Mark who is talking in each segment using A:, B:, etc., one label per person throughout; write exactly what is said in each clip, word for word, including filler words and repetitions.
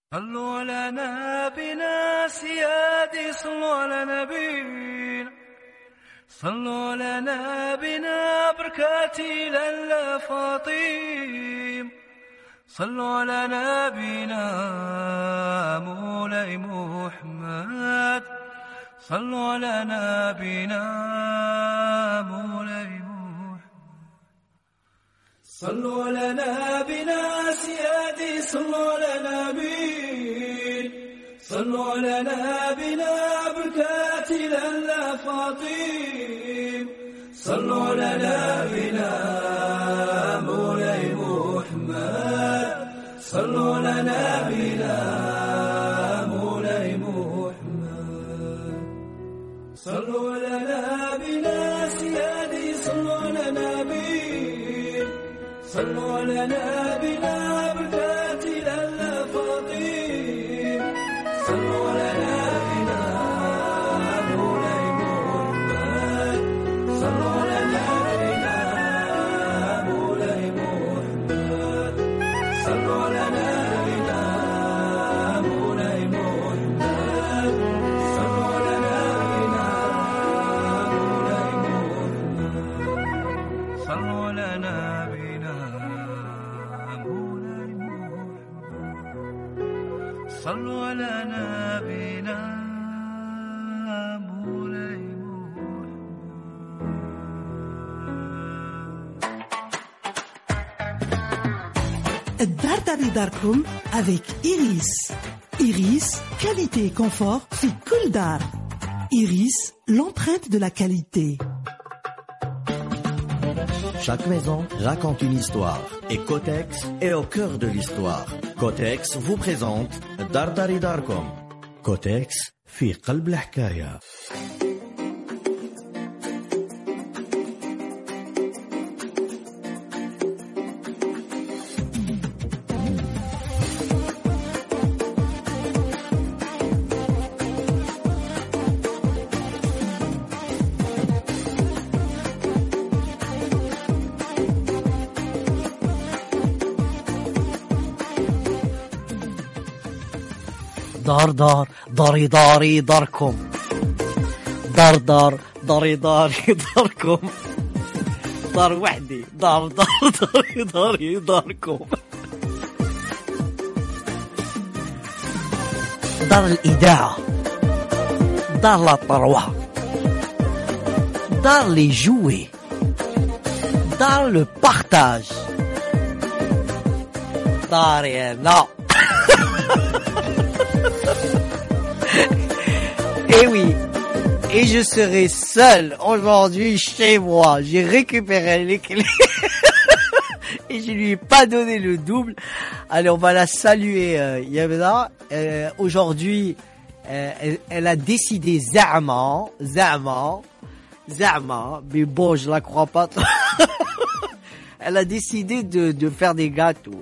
A: صلوا على نبينا سيادي صلوا على نبينا صلوا على نبينا بركاتي لله فاطم صلوا على نبينا مولاي محمد صلوا على نبينا مولاي محمد صلوا على نبينا سيادي صلوا على نبينا صلوا على نبينا بركاتي لله فاطم صلوا على نبينا مولاي محمد صلوا على نبينا مولاي محمد صلوا على نبينا سيادي صلوا على نبينا صلوا على نبينا بركاتي لله فاطم صلوا على نبينا مولاي محمد صلوا على نبينا مولاي محمد صلوا على نبينا مولاي محمد صلوا على نبينا مولاي محمد صلوا على نبينا مولاي محمد صلوا على نبينا مولاي
B: الدار داري داركم avec Iris. Iris, qualité et confort في كل دار. Iris, l'empreinte de la qualité.
C: Chaque maison raconte une histoire et Cotex est au cœur de l'histoire. Cotex vous présente Dar Dari Darkom. Cotex في قلب الحكاية.
D: دار دار داري داري داركم دار دار داري داري داركم دار وحدي دار دار داري داري داركم دار الإذاعة دار لا طروة دار لي جوي دار لو بارتاج داري أنا. Et oui, et je serai seul aujourd'hui chez moi. J'ai récupéré les clés et je lui ai pas donné le double. Allez, on va la saluer, euh, Yabna. Euh, aujourd'hui, euh, elle, elle a décidé Zama, Zama, Zama, mais bon, je la crois pas. Elle a décidé de, de faire des gâteaux.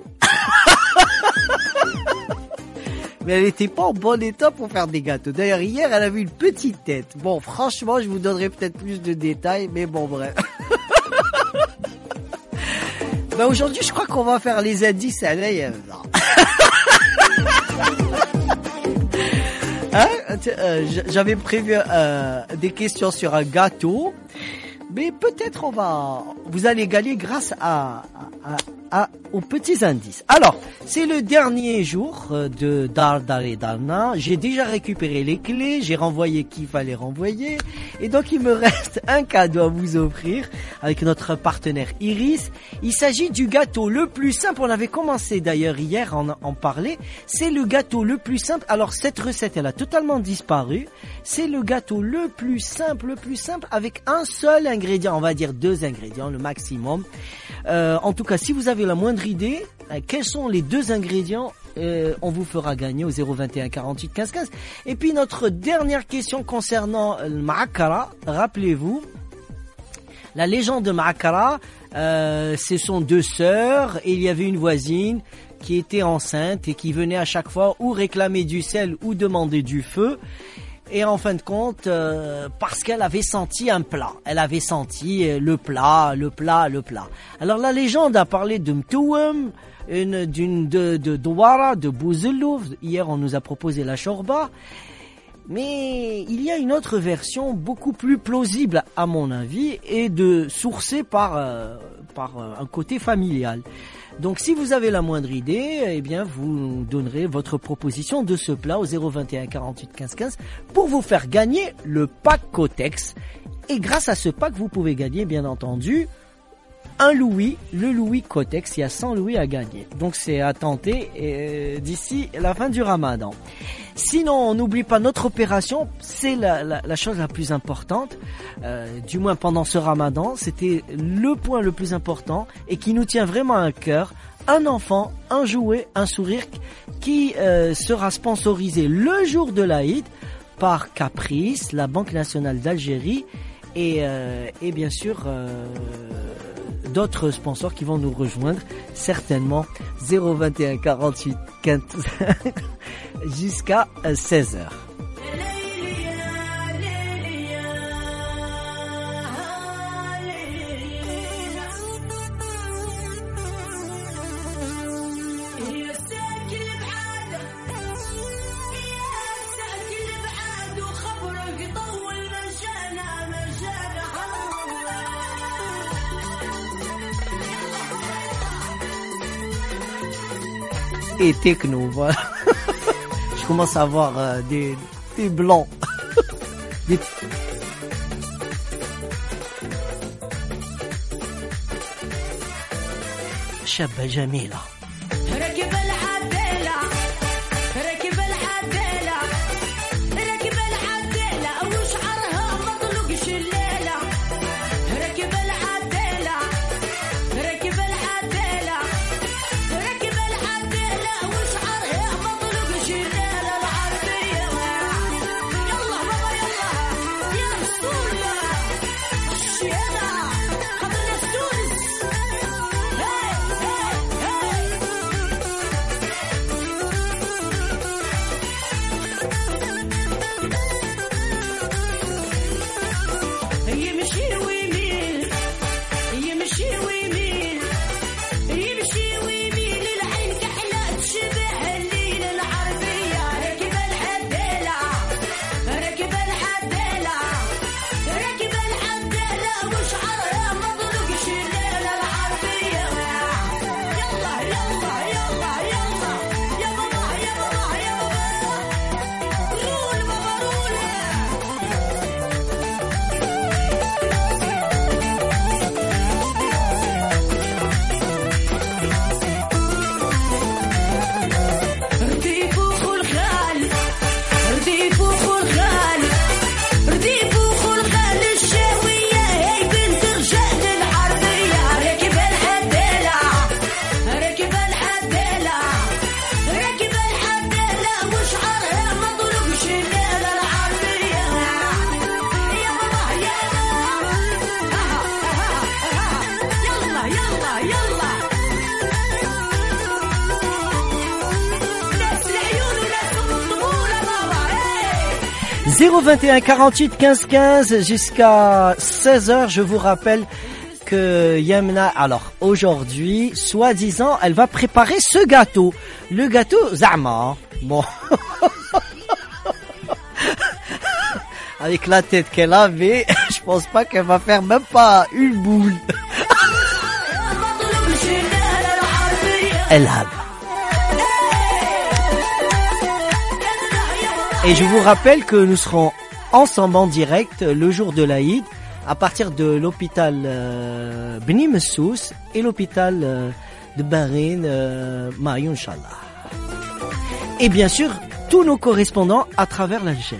D: Mais elle était pas en bon état pour faire des gâteaux. D'ailleurs, hier, elle avait une petite tête. Bon, franchement, je vous donnerai peut-être plus de détails, mais bon, bref. Ben, aujourd'hui, je crois qu'on va faire les indices à l'œil. Hein? euh, J'avais prévu euh, des questions sur un gâteau. Mais peut-être on va, vous allez gagner grâce à, à, à, aux petits indices. Alors, c'est le dernier jour de Dar Dari Darna. J'ai déjà récupéré les clés, j'ai renvoyé qui fallait renvoyer. Et donc, il me reste un cadeau à vous offrir avec notre partenaire Iris. Il s'agit du gâteau le plus simple. On avait commencé d'ailleurs hier à en, en parler. C'est le gâteau le plus simple. Alors, cette recette, elle a totalement disparu. C'est le gâteau le plus simple, le plus simple avec un seul ingrédient. On va dire deux ingrédients, le maximum. Euh, en tout cas, si vous avez la moindre idée, euh, quels sont les deux ingrédients, euh, on vous fera gagner au zéro vingt et un quarante-huit quinze quinze. Et puis notre dernière question concernant le Ma'akara, rappelez-vous, la légende de Ma'akara, euh, ce sont deux sœurs et il y avait une voisine qui était enceinte et qui venait à chaque fois ou réclamer du sel ou demander du feu. Et en fin de compte, euh, parce qu'elle avait senti un plat. Elle avait senti le plat, le plat, le plat. Alors la légende a parlé de Mtouem, une d'une de de douara, de bouzellou. Hier, on nous a proposé la shorba. Mais il y a une autre version beaucoup plus plausible à mon avis et de sourcée par euh, par euh, un côté familial. Donc si vous avez la moindre idée, eh bien vous nous donnerez votre proposition de ce plat au zéro vingt et un quarante-huit quinze quinze pour vous faire gagner le pack Cotex. Et grâce à ce pack, vous pouvez gagner bien entendu un louis, le louis Cotex. Il y a cent louis à gagner. Donc c'est à tenter euh, d'ici la fin du Ramadan. Sinon, on n'oublie pas notre opération, c'est la, la, la chose la plus importante, euh, du moins pendant ce Ramadan, c'était le point le plus important et qui nous tient vraiment à cœur. Un enfant, un jouet, un sourire qui euh, sera sponsorisé le jour de l'Aïd par Caprice, la Banque nationale d'Algérie et, euh, et bien sûr euh, d'autres sponsors qui vont nous rejoindre certainement. Zéro vingt et un quarante-huit quinze jusqu'à seize heures. Et techno, voilà. Je commence à avoir euh, des, des blancs. des... Shabba Jamila. zéro vingt et un quarante-huit quinze quinze jusqu'à seize heures. Je vous rappelle que Yamna, alors aujourd'hui, soi-disant, elle va préparer ce gâteau. Le gâteau Zama. Bon. Avec la tête qu'elle avait, je pense pas qu'elle va faire même pas une boule. Elle a. Et je vous rappelle que nous serons ensemble en direct le jour de l'Aïd à partir de l'hôpital euh, Bni Messous et l'hôpital euh, de Bahreïn euh, Mayoun Inch'Allah. Et bien sûr, tous nos correspondants à travers l'Algérie.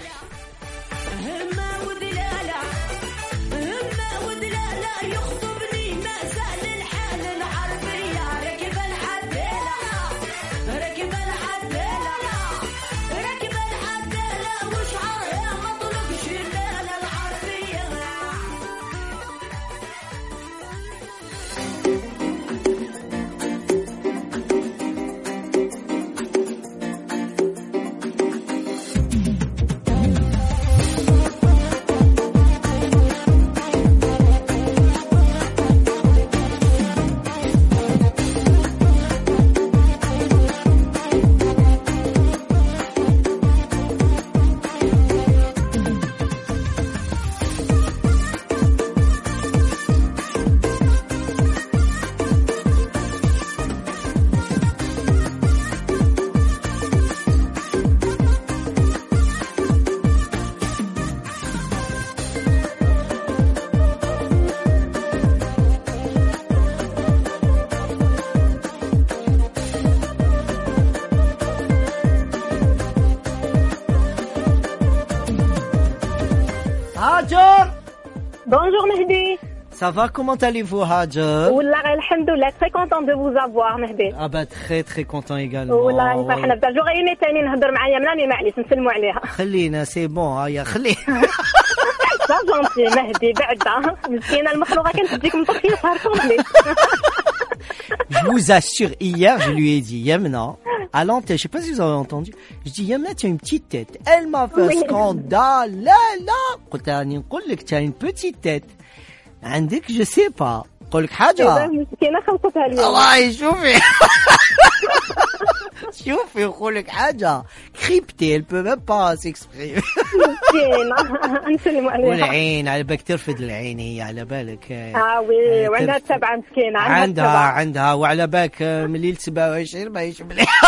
D: Hajar.
E: Bonjour Mehdi.
D: Ça va, comment allez-vous Hajar?
E: Wallah, alhamdoulilah, très content de vous avoir Mehdi.
D: Ah bah très très content également.
E: والله فرحنا بزاف. J'aurais aimé ثاني نهضر معايا ملامي معليش نسلموا عليها.
D: خلينا سي بون هيا خلينا.
E: لا جونتي مهدي بعدا مسكينه المخلوقه كانت تجيك مطفيه سهر كومبلي.
D: Je vous assure, hier, je lui ai dit, Yamna, à l'antenne, je sais pas si vous avez entendu, je dis, Yamna, tu as une petite tête. Elle m'a fait un
E: Oui.
D: scandale, là, là. قلت لها نقول لك tu as une petite tête. عندك, je sais pas. قول لك حاجة.
E: مسكينه خلصتها اليوم.
D: الله شوفي. شوفي نقول لك حاجة. Cryptée, elle peut même pas s'exprimer.
E: مسكينه نسلموا عليها.
D: والعين على بالك ترفد العين هي على بالك.
E: اه وي وعندها تبعه مسكينه
D: عندها عندها وعلى بالك من ليلة سبعة وعشرين ما يشوف مليح.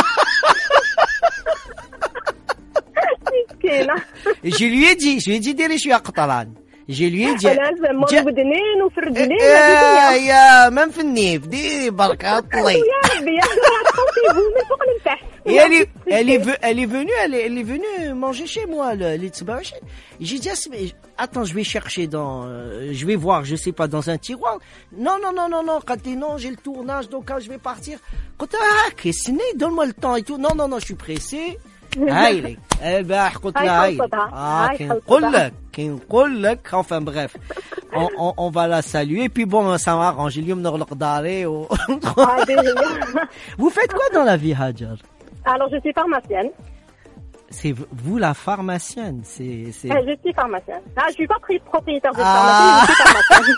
E: مسكينه.
D: Je lui ai dit, je lui ai dit ديري شوية قطران. Je lui ai dit.
E: لازم مول
D: جا-
E: بدنين وفي الرجلين.
D: يا يا من في النيف ديري بركة طلي.
E: يا ربي يا ربي تخوفي من فوق لتحت.
D: Et elle est, elle est, ve- elle est venue, elle est, elle est venue manger chez moi le les tsubashi. J'ai dit, Asma, attends, je vais chercher dans, euh, je vais voir, je sais pas, dans un tiroir. Non, non, non, non, non, quand non, j'ai le tournage, donc quand je vais partir. Quand ah, qu'est-ce que donne-moi le temps et tout. Non, non, non, je suis pressé. هاي البارح قلت لها هاي اه كي نقول لك كي نقول لك enfin bref on, on, on va la saluer et puis bon ça m'arrange اليوم نغلق داري و... Vous faites quoi dans la vie Hajar?
E: Alors je suis pharmacienne.
D: C'est vous la pharmacienne, c'est c'est
E: Euh, Je suis pharmacienne. Ah, je suis pas pri- propriétaire de
D: Ah.
E: pharmacie, mais je suis pharmacienne.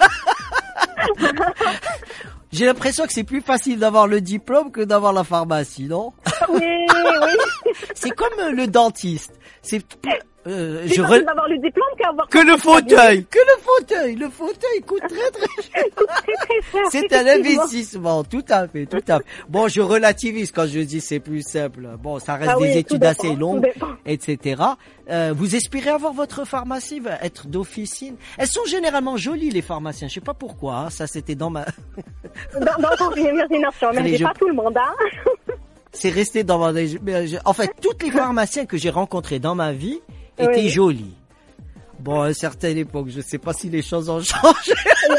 D: J'ai l'impression que c'est plus facile d'avoir le diplôme que d'avoir la pharmacie, non?
E: Oui, oui.
D: C'est comme euh, le dentiste. C'est euh,
E: C'est
D: je
E: facile
D: re-
E: d'avoir le diplôme qu'avoir
D: que le fauteuil, que le fauteuil, le fauteuil coûte très très cher.
E: très très cher.
D: C'est un
E: effectivement.
D: investissement, tout à fait, tout à fait. Bon, je relativise quand je dis c'est plus simple. Bon, ça reste
E: Ah oui,
D: des
E: tout
D: études
E: dépend,
D: assez
E: tout
D: longues,
E: dépend.
D: et cetera. Euh, vous espérez avoir votre pharmacie, va être d'officine. Elles sont généralement jolies les pharmaciens. Je sais pas pourquoi. Hein, ça c'était dans ma,
E: Dans, dans ton imagination, mais
D: Allez,
E: c'est
D: je-
E: pas tout le monde, hein.
D: c'est resté dans ma. mais je- En fait, toutes les pharmaciens que j'ai rencontrés dans ma vie étaient
E: Oui.
D: jolies. Bon, à une certaine époque, je sais pas si les choses ont changé.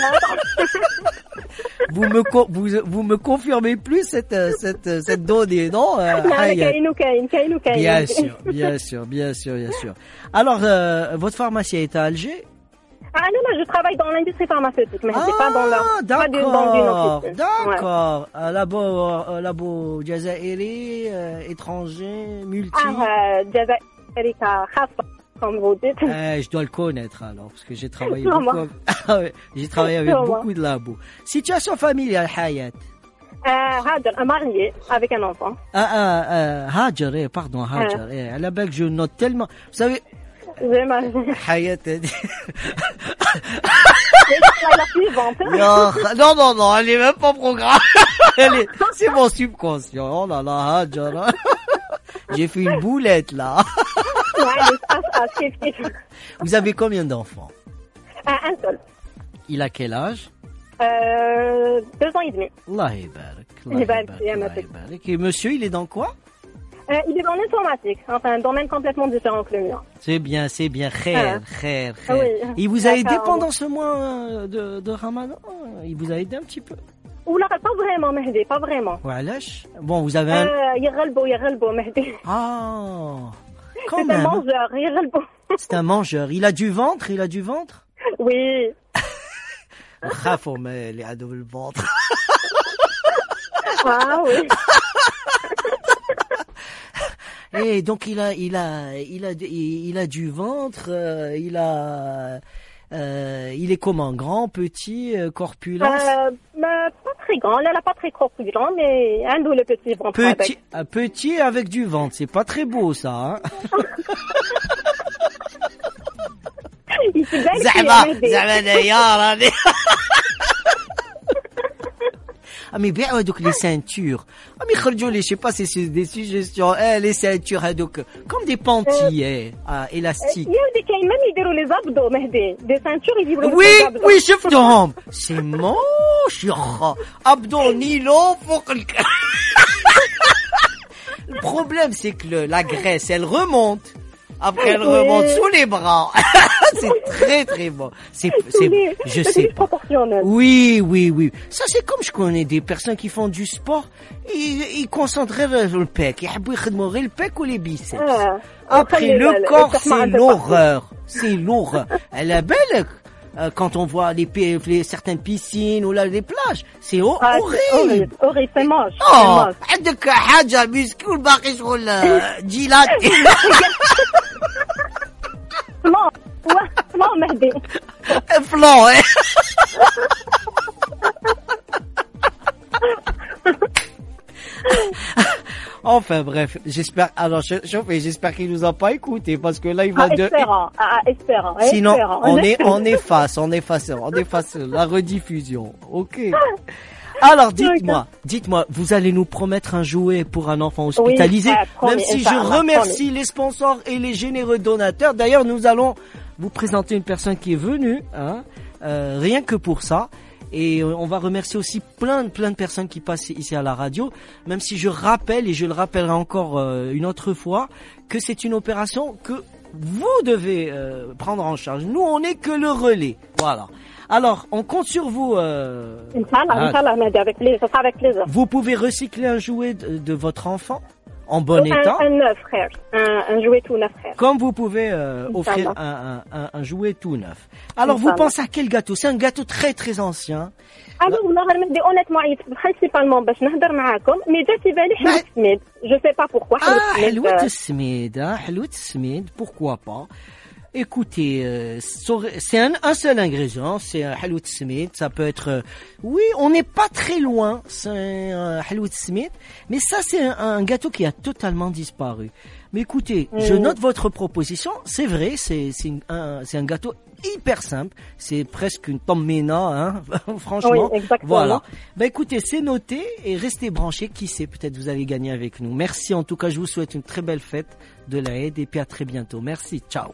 D: vous me co- vous vous me confirmez plus cette euh, cette euh, cette donnée, non? Euh,
E: لا،
D: Hayat.
E: كاين وكاين كاين وكاين.
D: Bien sûr, bien sûr, bien sûr, bien sûr. Alors, euh, votre pharmacie est à Alger?
E: Ah non, non, je travaille dans l'industrie pharmaceutique, mais c'est pas dans leur, pas du- dans une
D: d'accord,
E: office.
D: d'accord. Un labo, un labo jazairi, euh, étranger, multi.
E: Ah, euh, جزائري خاصة, comme vous dites.
D: Eh, je dois le connaître alors, parce que j'ai travaillé
E: Sûrement.
D: beaucoup. avec- Ah ouais, j'ai travaillé avec
E: Sûrement.
D: beaucoup de labos. Situation familiale, Hayat.
E: Euh, Hajar, marié avec un enfant.
D: Ah, ah, ah, Hajar, eh, pardon, Hajar. Eh, à la belle, je note tellement. Vous savez,
E: J'ai marié.
D: Hayat a dit.
E: La suivante.
D: Non, non, non, non, elle est même pas programmée. Elle est, c'est mon subconscient. Oh là là, Hajar. hein. J'ai fait une boulette là.
E: Ouais, ah, ah, kif, kif.
D: Vous avez combien d'enfants?
E: Euh, Un seul.
D: Il a quel âge?
E: Euh, deux ans et demi.
D: Allah يبارك. Allah
E: يبارك
D: يبارك,
E: يا
D: Allah
E: Matek.
D: يبارك. Et monsieur, il est dans quoi?
E: Euh, il est dans l'informatique, enfin un domaine complètement différent que le mien.
D: C'est bien, c'est bien. Khair,
E: Ah.
D: khair,
E: Ah
D: khair.
E: oui.
D: Il vous a aidé
E: D'accord.
D: pendant ce mois euh, de, de Ramadan? Il vous a aidé un petit peu?
E: Ou là, pas vraiment, Mehdi, pas vraiment.
D: Wesh. Bon, vous avez un...
E: Euh, يغلبوا يغلبوا Mehdi.
D: Ah, quand
E: C'est un
D: même.
E: mangeur, يغلبوا.
D: C'est un mangeur. Il a du ventre, il a du ventre?
E: Oui.
D: Khafo, mais les ados le ventre.
E: Ah oui.
D: Et donc il a, il a, il a, il a du ventre, euh, il a, euh, il est comment? Grand, petit, euh, corpulence?
E: Euh, bah, pas très grand, là, là, pas très corpulent, mais un d'où le petit ventre.
D: Petit,
E: avec.
D: un petit avec du ventre, c'est pas très beau ça. Hein.
E: Il se baigne,
D: زعما
E: Mehdi.
D: زعما يا راني. Ah mais bien هذوك les ceintures. Ah mais يخرجوا لي je sais pas c'est c'est des suggestions. Eh les ceintures هذوك comme des pantilles ah, élastiques.
E: يا ودي كاين même يديروا لي زابدو مهدي دي سانتور يديروا
D: Oui,
E: لي زابدو.
D: oui, شفتهم. C'est moche, يخا. Abdos nylon فوق الك. Le problème c'est que le, la graisse elle remonte. Après, elle
E: Oui.
D: remonte sous les bras. C'est très très bon. C'est, c'est,
E: Oui,
D: je
E: c'est
D: sais pas.
E: proportionnel.
D: Oui, oui, oui. Ça, c'est comme je connais des personnes qui font du sport. Ils, ils concentrent sur le pec. Ils يحبوا يخدموا غير le pec ou les biceps.
E: Ah.
D: Après,
E: وخلي
D: le
E: ال-
D: corps,
E: التحمى
D: c'est
E: عند
D: l'horreur. C'est l'horreur. Elle est belle. Euh, quand on voit les, pi- les certaines piscines ou là les plages, c'est ho-
E: Ah, c'est
D: horrible.
E: horrible, horrible, c'est moche. c'est
D: Oh,
E: moche.
D: عندك حاجة مسكين والباقي شغل آه، جيلاتي.
E: فلان واه، فلان مهدي.
D: Flan, hein. Enfin bref, j'espère. Alors, je, je- j'espère qu'il nous a pas écouté parce que là il va
E: Ah,
D: de.
E: espérant, ah, espérant,
D: Sinon,
E: espérant.
D: on est, on efface, on efface, on efface la rediffusion. Ok. Alors, dites-moi, dites-moi, vous allez nous promettre un jouet pour un enfant hospitalisé,
E: Oui, ah, promis,
D: même si je
E: Inch'Allah,
D: remercie les sponsors et les généreux donateurs. D'ailleurs, nous allons vous présenter une personne qui est venue, hein, euh, rien que pour ça. Et on va remercier aussi plein de plein de personnes qui passent ici à la radio, même si je rappelle, et je le rappellerai encore euh, une autre fois, que c'est une opération que vous devez euh, prendre en charge. Nous, on n'est que le relais. Voilà. Alors, on compte sur vous. Euh,
E: Inch'Allah,
D: ah,
E: Inch'Allah, Mehdi, avec plaisir, ça sera avec plaisir.
D: vous pouvez recycler un jouet de, de votre enfant en bon état,
E: Un, un neuf, frère. Un, un jouet tout neuf, frère.
D: comme vous pouvez euh, offrir
E: Inch'Allah.
D: un, un, un, un jouet tout neuf. Alors, vous
E: Inch'Allah.
D: pensez à quel gâteau? C'est un gâteau très très ancien.
E: Alors, والله غير مهدي honnêtement عيط principalement باش نهضر معاكم مي جات في بالي حلوة سميد. Je sais pas pourquoi.
D: Ah,
E: حلوة سميد.
D: حلوة السميد, hein, حلوة السميد, pourquoi pas. Écoutez, euh, c'est un, un seul ingrédient, c'est un حلوة السميد. Ça peut être, euh, oui, on n'est pas très loin, c'est un حلوة السميد, mais ça c'est un, un gâteau qui a totalement disparu. Mais écoutez, je note votre proposition, c'est vrai, c'est c'est une- un, c'est un gâteau hyper simple, c'est presque une tommena, hein, franchement.
E: Oui, exactement.
D: Voilà. Bah écoutez, c'est noté et restez branchés, qui sait, peut-être vous allez gagner avec nous. Merci en tout cas, je vous souhaite une très belle fête de l'Aïd et puis à très bientôt. Merci, ciao.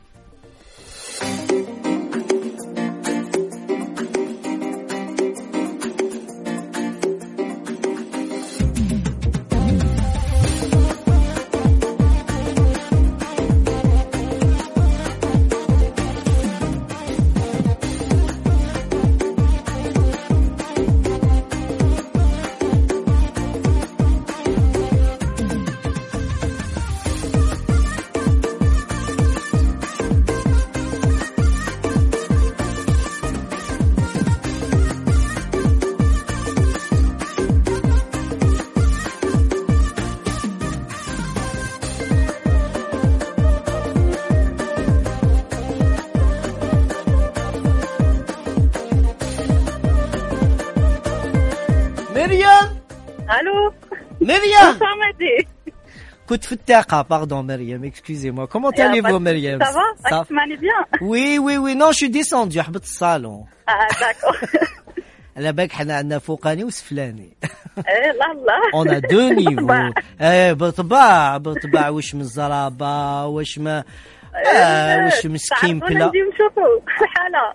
D: Myriam,
E: Allô?
D: Myriam.
E: Ça m'a dit.
D: كنت في الطاقة, pardon Myriam, excusez-moi. Comment allez-vous Myriam?
E: Ça va?
D: Ça-
E: Tu m'allais bien?
D: Oui, oui, oui, non, je suis descendu, حبت الصالون.
E: Ah, d'accord.
D: على بالك حنا عندنا فوقاني وسفلاني.
E: Eh, là, là.
D: On a deux niveaux.
E: Bah.
D: ايه بالطبع بالطبع واش من الزرابة واش ما آه واش مسكين
E: تعرفونا
D: بلا.
E: نجيو نشوفوا حالة.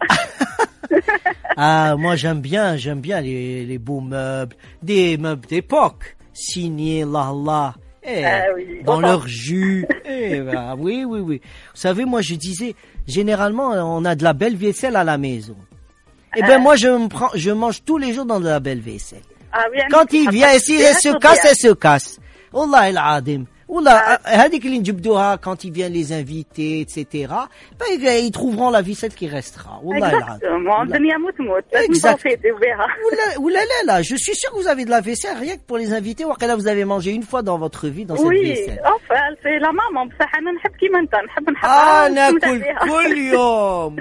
D: Ah, moi j'aime bien, j'aime bien les, les beaux meubles, des meubles d'époque, signés, là, là, eh,
E: Ah oui.
D: dans
E: Enfin.
D: leur jus. Eh, bah, oui, oui, oui. Vous savez, moi je disais, généralement on a de la belle vaisselle à la maison. Eh ben moi je me prends, je mange tous les jours dans de la belle vaisselle.
E: Ah oui,
D: Quand il vient ici, elle se casse, elle se casse. Wallah el adim. Wallah, هذيك اللي نجبدوها quand il vient les invités, et cetera. Ben, ils trouveront la vicette qui restera. Wallah el adim.
E: Exactement. الدنيا موت موت. لازم
D: Exact.
E: نبروفيتيو بها.
D: Oula, oula là, là, je suis sûr que vous avez de la vaisselle rien que pour les invités. Ou là, vous avez mangé une fois dans votre vie dans cette
E: Oui,
D: vaisselle.
E: enfin, c'est la maman بصح أنا نحب كيما أنت نحب
D: Ah,
E: نحطها ونستمتع
D: ناكل
E: بها.
D: كل يوم.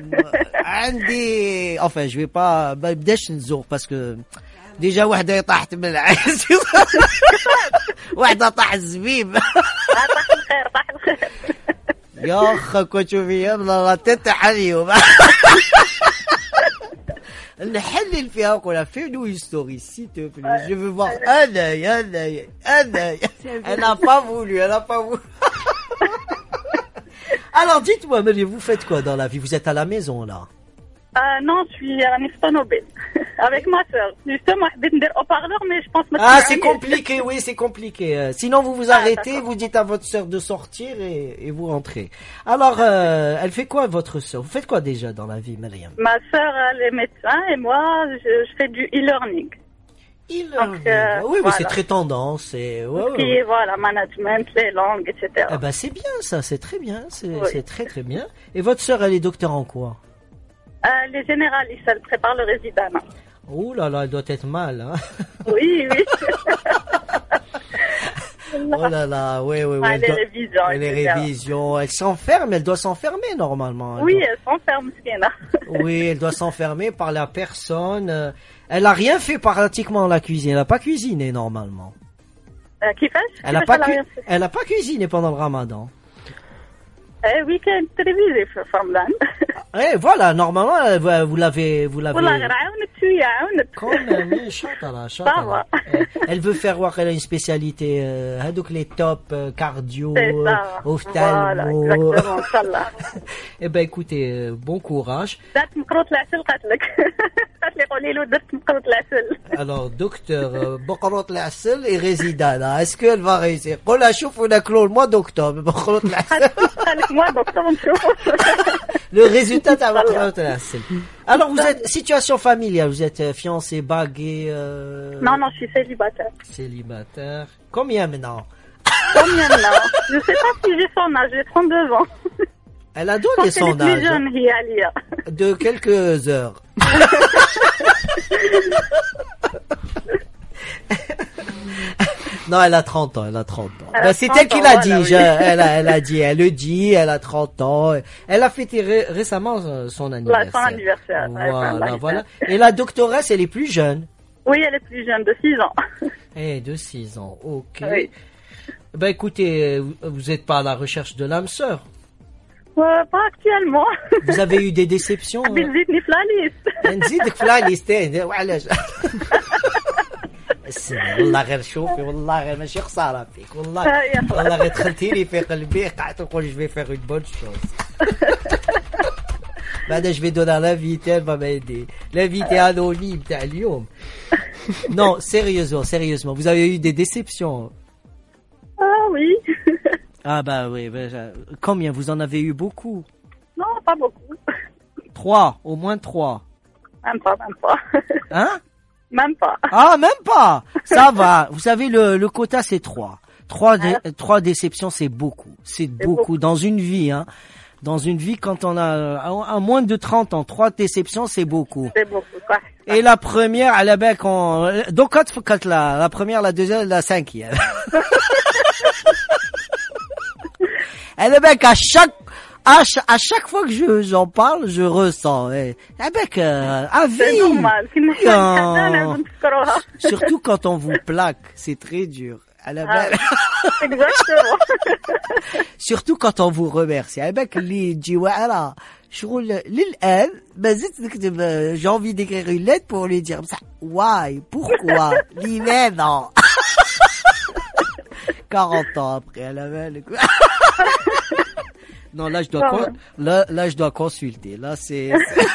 D: عندي. Enfin, je vais pas, ما بداش نزوق parce que déjà وحدة طاحت من العز. وحدة طاح الزبيب.
E: آه، طاح الخير طاح الخير.
D: يا أخ كنت شوفي الله تتح اليوم. نحلل فيها وقولها fais-nous une story s'il te plaît. Je veux voir un œil, un œil, un œil. Elle n'a pas voulu, elle n'a pas voulu. Alors dites-moi, Marie, vous faites quoi dans la vie? Vous êtes à la maison là?
E: آه، non, je suis راني في طونوبيل.
F: Avec ma soeur. Justement, je vais dire haut-parleur, mais je pense que...
D: Ah, c'est compliqué, oui, c'est compliqué. Euh, Sinon, vous vous
F: Ah,
D: arrêtez,
F: d'accord.
D: vous dites à votre sœur de sortir et, et vous rentrez. Alors, euh, elle fait quoi, votre sœur? Vous faites quoi déjà dans la vie, Mariam?
F: Ma soeur, elle est médecin et moi, je, je fais du e-learning.
D: Il
F: Donc, euh,
D: Oui, mais
F: voilà.
D: c'est très tendance. C'est... Ouais,
F: Tout ce qui
D: ouais.
F: est, voilà, management, les langues, et cetera.
D: Eh ben, c'est bien, ça, c'est très bien. C'est
F: Oui.
D: c'est très, très bien. Et votre sœur, elle est docteur en quoi?
F: Euh, les généralistes, elle prépare le résident.
D: Oh là là, elle doit être mal, hein.
F: Oui, oui.
D: Oh là là, oui, oui, oui.
F: Ah,
D: elle
F: les
D: doit-
F: révisions,
D: Elle
F: et
D: les
F: cetera.
D: révisions. Elle s'enferme, elle doit s'enfermer normalement. Elle
F: Oui,
D: doit-
F: elle s'enferme, Skina.
D: Oui, elle doit s'enfermer par la personne. euh, Elle a rien fait pratiquement à la cuisine. Elle a pas cuisiné normalement.
F: Euh, كيفاش؟
D: Elle a
F: كيفاش
D: pas,
F: elle a
D: cu-
F: rien fait
D: elle a pas cuisiné pendant le Ramadan.
F: Eh oui, كاين تلفزيون في في رمضان.
D: Eh, voilà, normalement, elle- vous vous l'avez, vous l'avez.
F: والله غير عاونت شوية عاونت.
D: Quand même, oui, chantala, chantala.
F: va.
D: Eh, Elle veut faire voir qu'elle a une spécialité, euh, hadouk les top, euh, cardio,
F: C'est
D: euh,
F: ça. Voilà,
D: ophtalmo.
F: exactement, Inch'Allah.
D: Eh ben, écoutez, euh, bon courage.
F: درت مقروط العسل قالت لك. قالت لي قولي له درت مقروط العسل.
D: Alors, docteur euh, Bokrot Lassel et résident, là, est-ce qu'elle va réussir? قول لها شوف وناكلوا le mois d'octobre, Bokrot Lassel.
F: قال لك moi دكتور نشوفوا.
D: Le résultat t'as Bokrot Lassel. Alors, vous êtes, situation familiale, vous êtes euh, fiancé, bagué, euh,
F: Non, non, je suis célibataire.
D: célibataire. Combien maintenant?
F: Combien maintenant? Je sais pas si j'ai son âge, j'ai trente-deux ans.
D: Elle a
F: Je
D: donné
F: pense qu'elle est
D: son
F: plus
D: âge
F: jeune, هي عليا.
D: de quelques heures. Non, elle a trente ans, elle a trente ans.
F: Elle
D: Ben,
F: a
D: c'est
F: trente
D: elle qui
F: ans,
D: l'a
F: voilà,
D: dit,
F: oui.
D: je- elle, a, elle a dit, elle le dit, elle a trente ans. Elle a fêté ré- récemment euh, son anniversaire.
F: son anniversaire, ouais,
D: Voilà,
F: voilà.
D: voilà. Et la doctoresse, elle est plus jeune.
F: Oui, elle est plus jeune, de six ans.
D: Eh, de six ans, ok.
F: Oui.
D: Ben écoutez, vous- vous n'êtes pas à la recherche de l'âme sœur.
F: Euh, pas actuellement.
D: Vous avez eu des déceptions
F: حبيت تزيدني في لا ليست.
D: نزيدك في لا ليستين وعلاش اسمع والله غير شوفي والله غير ماشي خساره فيك والله
F: آه، يا خلاص.
D: والله غير دخلتيني في قلبي قعدت نقول جو في فيغ اون بون شوز بعدا جو في دونر لافيتي elle va m'aider l'invité anonyme تاع اليوم. Non, sérieusement, sérieusement, vous avez eu des déceptions?
F: Ah oui.
D: Ah bah oui, bah, euh, combien? Vous en avez eu beaucoup?
F: Non, pas beaucoup.
D: Trois, au moins trois.
F: Même pas, même pas.
D: Hein?
F: Même pas.
D: Ah, même pas. Ça va. Vous savez, le, le quota, c'est trois. Trois, dé- trois déceptions, c'est beaucoup. C'est beaucoup.
F: beaucoup.
D: Dans une vie, hein. Dans une vie, quand on a, à, à moins de trente ans, trois déceptions, c'est beaucoup.
F: C'est beaucoup, quoi.
D: Et la première, à la bec, on, donc, quand, quand la, la première, la deuxième, la cinquième. Elle est bec, à chaque, à, cha- à chaque fois que je, j'en parle, je ressens, eh, avec, euh, à vie.
F: C'est normal. كنا
D: Non.
F: حنا لازم نفكروها.
D: Surtout quand on vous plaque, c'est très dur. À la belle.
F: Exactement.
D: Surtout quand on vous remercie. avec اللي تجي واعرة شغل للآن ما زلت نكتب j'ai envie d'écrire une lettre pour lui dire ça. Why? Pourquoi? لماذا? quarante ans après, à la belle. Non, là je dois con- là là je dois consulter. Là c'est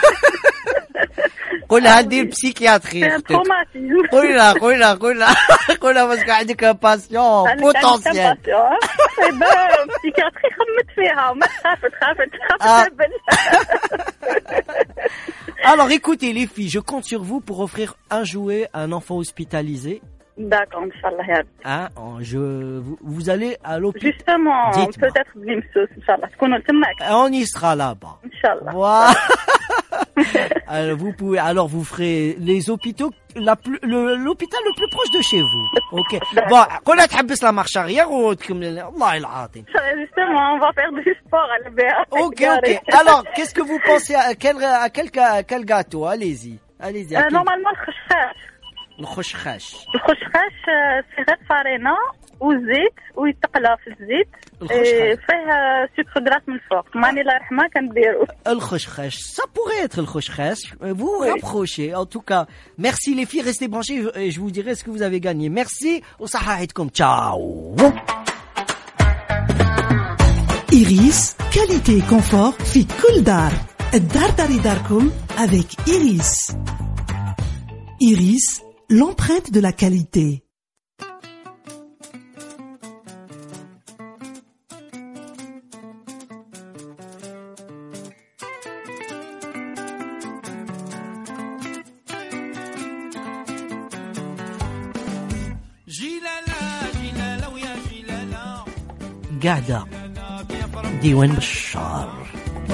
D: قولها عندي البسيكياتري
F: C'est un
D: اختك.
F: traumatisme.
D: قولها قولها قولها قولها باسكو عندك ان باسيون
F: أنا
D: بوتونسيال.
F: كان كان باسيون. إيه ben, psychiatrie خمت فيها وما تخافت خافت
D: Ah.
F: خافت تهبل.
D: Alors écoutez les filles, je compte sur vous pour offrir un jouet à un enfant hospitalisé.
F: D'accord, Inch'Allah, ya Rabbi.
D: Hein, je, vous, vous allez à l'hôpital.
F: Justement,
D: Dites-moi.
F: peut-être بنمسوس Inch'Allah. تكونوا تماك.
D: On y sera là-bas.
F: Inch'Allah.
D: Voilà. Alors, vous pouvez, alors vous ferez les hôpitaux, la plus, le, l'hôpital le plus proche de chez vous. Ok. Bon, قولها تحبس la marche arrière ou تكمل الله العظيم.
F: Justement, on va faire du sport à la
D: Ok, ok. Alors, qu'est-ce que vous pensez à quel, à quel, à quel gâteau? Allez-y. Allez-y. à
F: Euh,
D: quel-
F: Normalement, الخشخاش.
D: الخشخاش.
F: الخشخاش آه، صغير فارينة وزيت ويتقلى في الزيت.
D: الخشخاش.
F: إيه، فيه سكر جراس من الفوق. ماني الله يرحمها كنديرو.
D: Le khoshkhash, ça pourrait être le khoshkhash. Vous vous
F: Oui.
D: rapprochez. En tout cas, merci les filles, restez branchées et je vous dirai ce que vous avez gagné. Merci. Au sahaïdkoum. Ciao.
B: Iris, qualité et confort, fit cool dar. Dar dari darkoum avec Iris. Iris, l'empreinte de la qualité.
D: قاعدة ديوان بشار.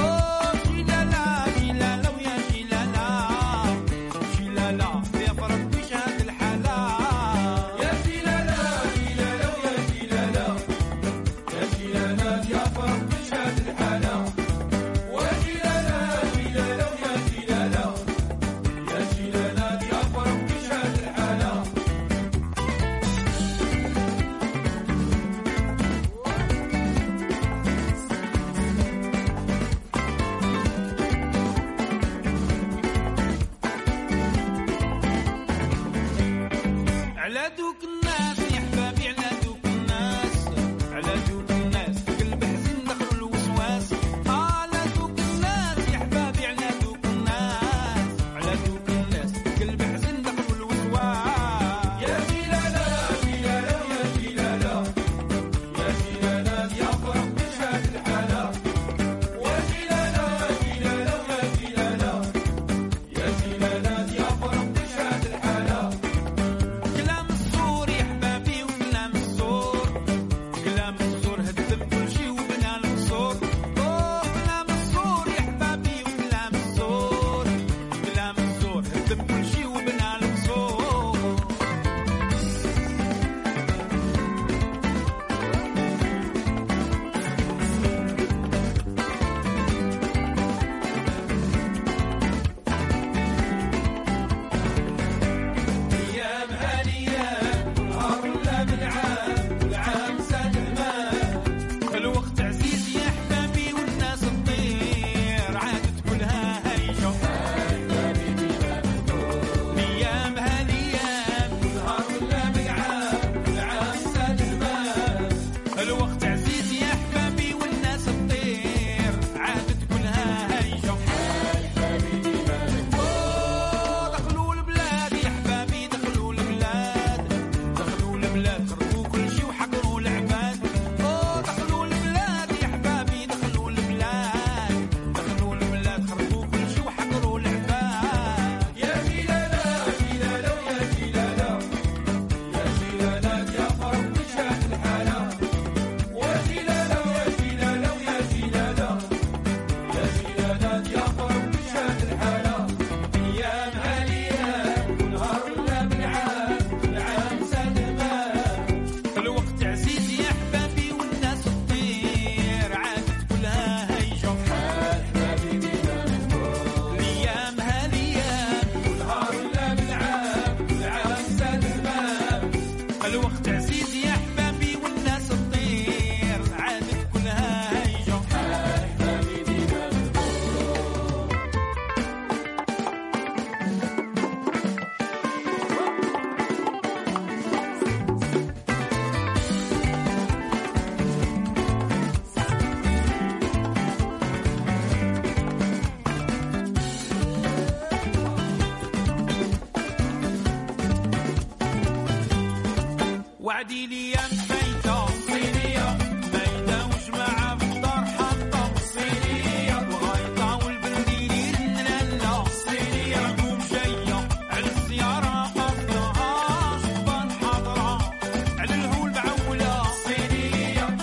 A: وعدي لي يا مفيتة صينية ميدة وجماعة في الدار حاطة صينية الغيطة والبنديل النلالة صينية عقوم جاية على السيارة قافية شبان حاضرة على الهول بعولة صينية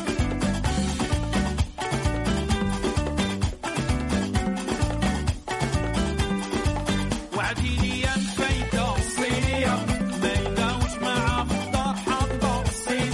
A: وعدي لي يا مفيتة صينية ميدة وجماعة في الدار حاطة صينية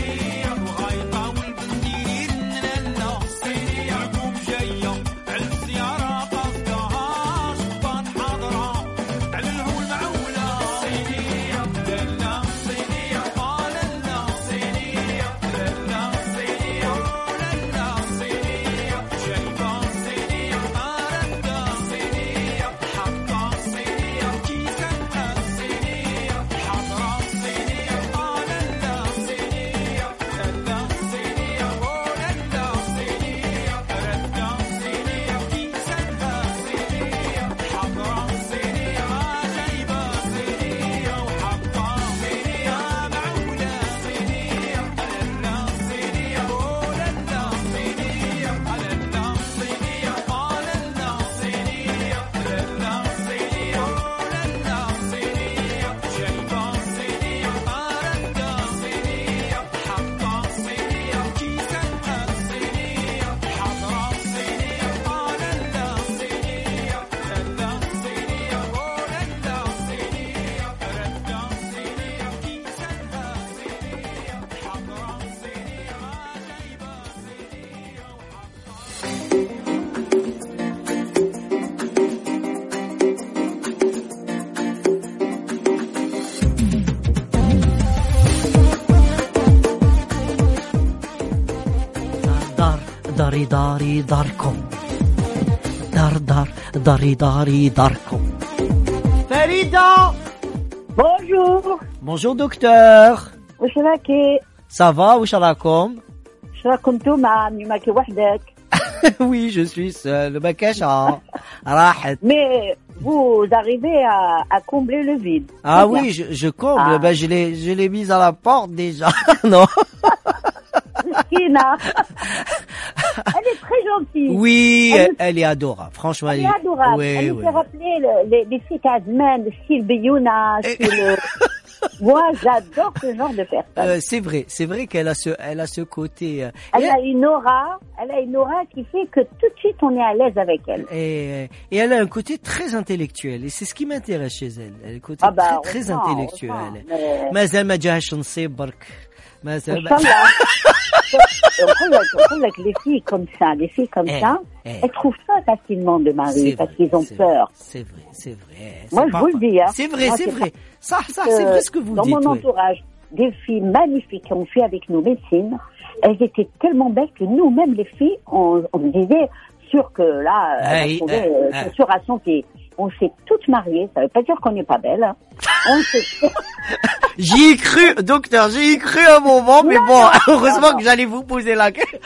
D: داري داري داركم دار دار داري داري داركم. فريدة.
G: Bonjour.
D: Bonjour docteur.
G: وش راكي؟
D: Ça va, وش راكم؟
G: وش راكم نتوما؟ ماكي وحدك.
D: Oui, je suis seul. ما كاش راحت.
G: Mais vous arrivez à, à combler le vide.
D: Ah oui, je, je comble.
G: Ah.
D: Ben, je l'ai, je l'ai mise à la porte déjà. Non.
G: Kina. Elle est très gentille.
D: Oui,
G: Elle-
D: elle, elle est adorable. Franchement,
G: Elle est adorable.
D: Oui,
G: Elle
D: oui.
G: me fait rappeler le- les, les filles Kazman, le style Biouna, style... euh, Moi, j'adore ce genre de personne.
D: Euh, c'est vrai, c'est vrai qu'elle a ce, elle a ce côté. euh,
G: Elle
D: et,
G: a une aura, elle a une aura qui fait que tout de suite on est à l'aise avec elle.
D: et, et elle a un côté très intellectuel. Et c'est ce qui m'intéresse chez elle. Elle a un côté
G: Ah bah,
D: très, très
G: on sent, on
D: intellectuel.
G: sent, mais-
D: مازال ما جاهش نصيب برك. مازال ما-
G: Inch'Allah. On trouve que les filles comme ça, les filles comme
D: Eh,
G: ça,
D: eh.
G: elles trouvent ça facilement de mari
D: C'est
G: parce
D: vrai,
G: qu'ils ont
D: c'est
G: peur.
D: vrai, C'est vrai, c'est vrai.
G: Moi,
D: c'est
G: je
D: pas
G: vous le
D: vrai.
G: dis, hein.
D: C'est vrai,
G: Moi,
D: c'est
G: c'est
D: vrai. Ça, ça,
G: Euh,
D: c'est vrai ce que vous
G: dans
D: dites.
G: mon
D: oui.
G: entourage, des filles magnifiques qui ont fait avec nous médecine, elles étaient tellement belles que nous-mêmes, les filles, on, on me disait sûr que là, elle va
D: Hey,
G: trouver,
D: hey,
G: euh,
D: hey.
G: c'est sûr à son pied. On s'est toutes mariées, ça veut pas dire qu'on n'est pas belles. Hein. On s'est...
D: J'y ai cru, docteur, j'y ai cru un moment, mais
G: Non,
D: bon,
G: non,
D: heureusement
G: non,
D: que j'allais vous poser la question.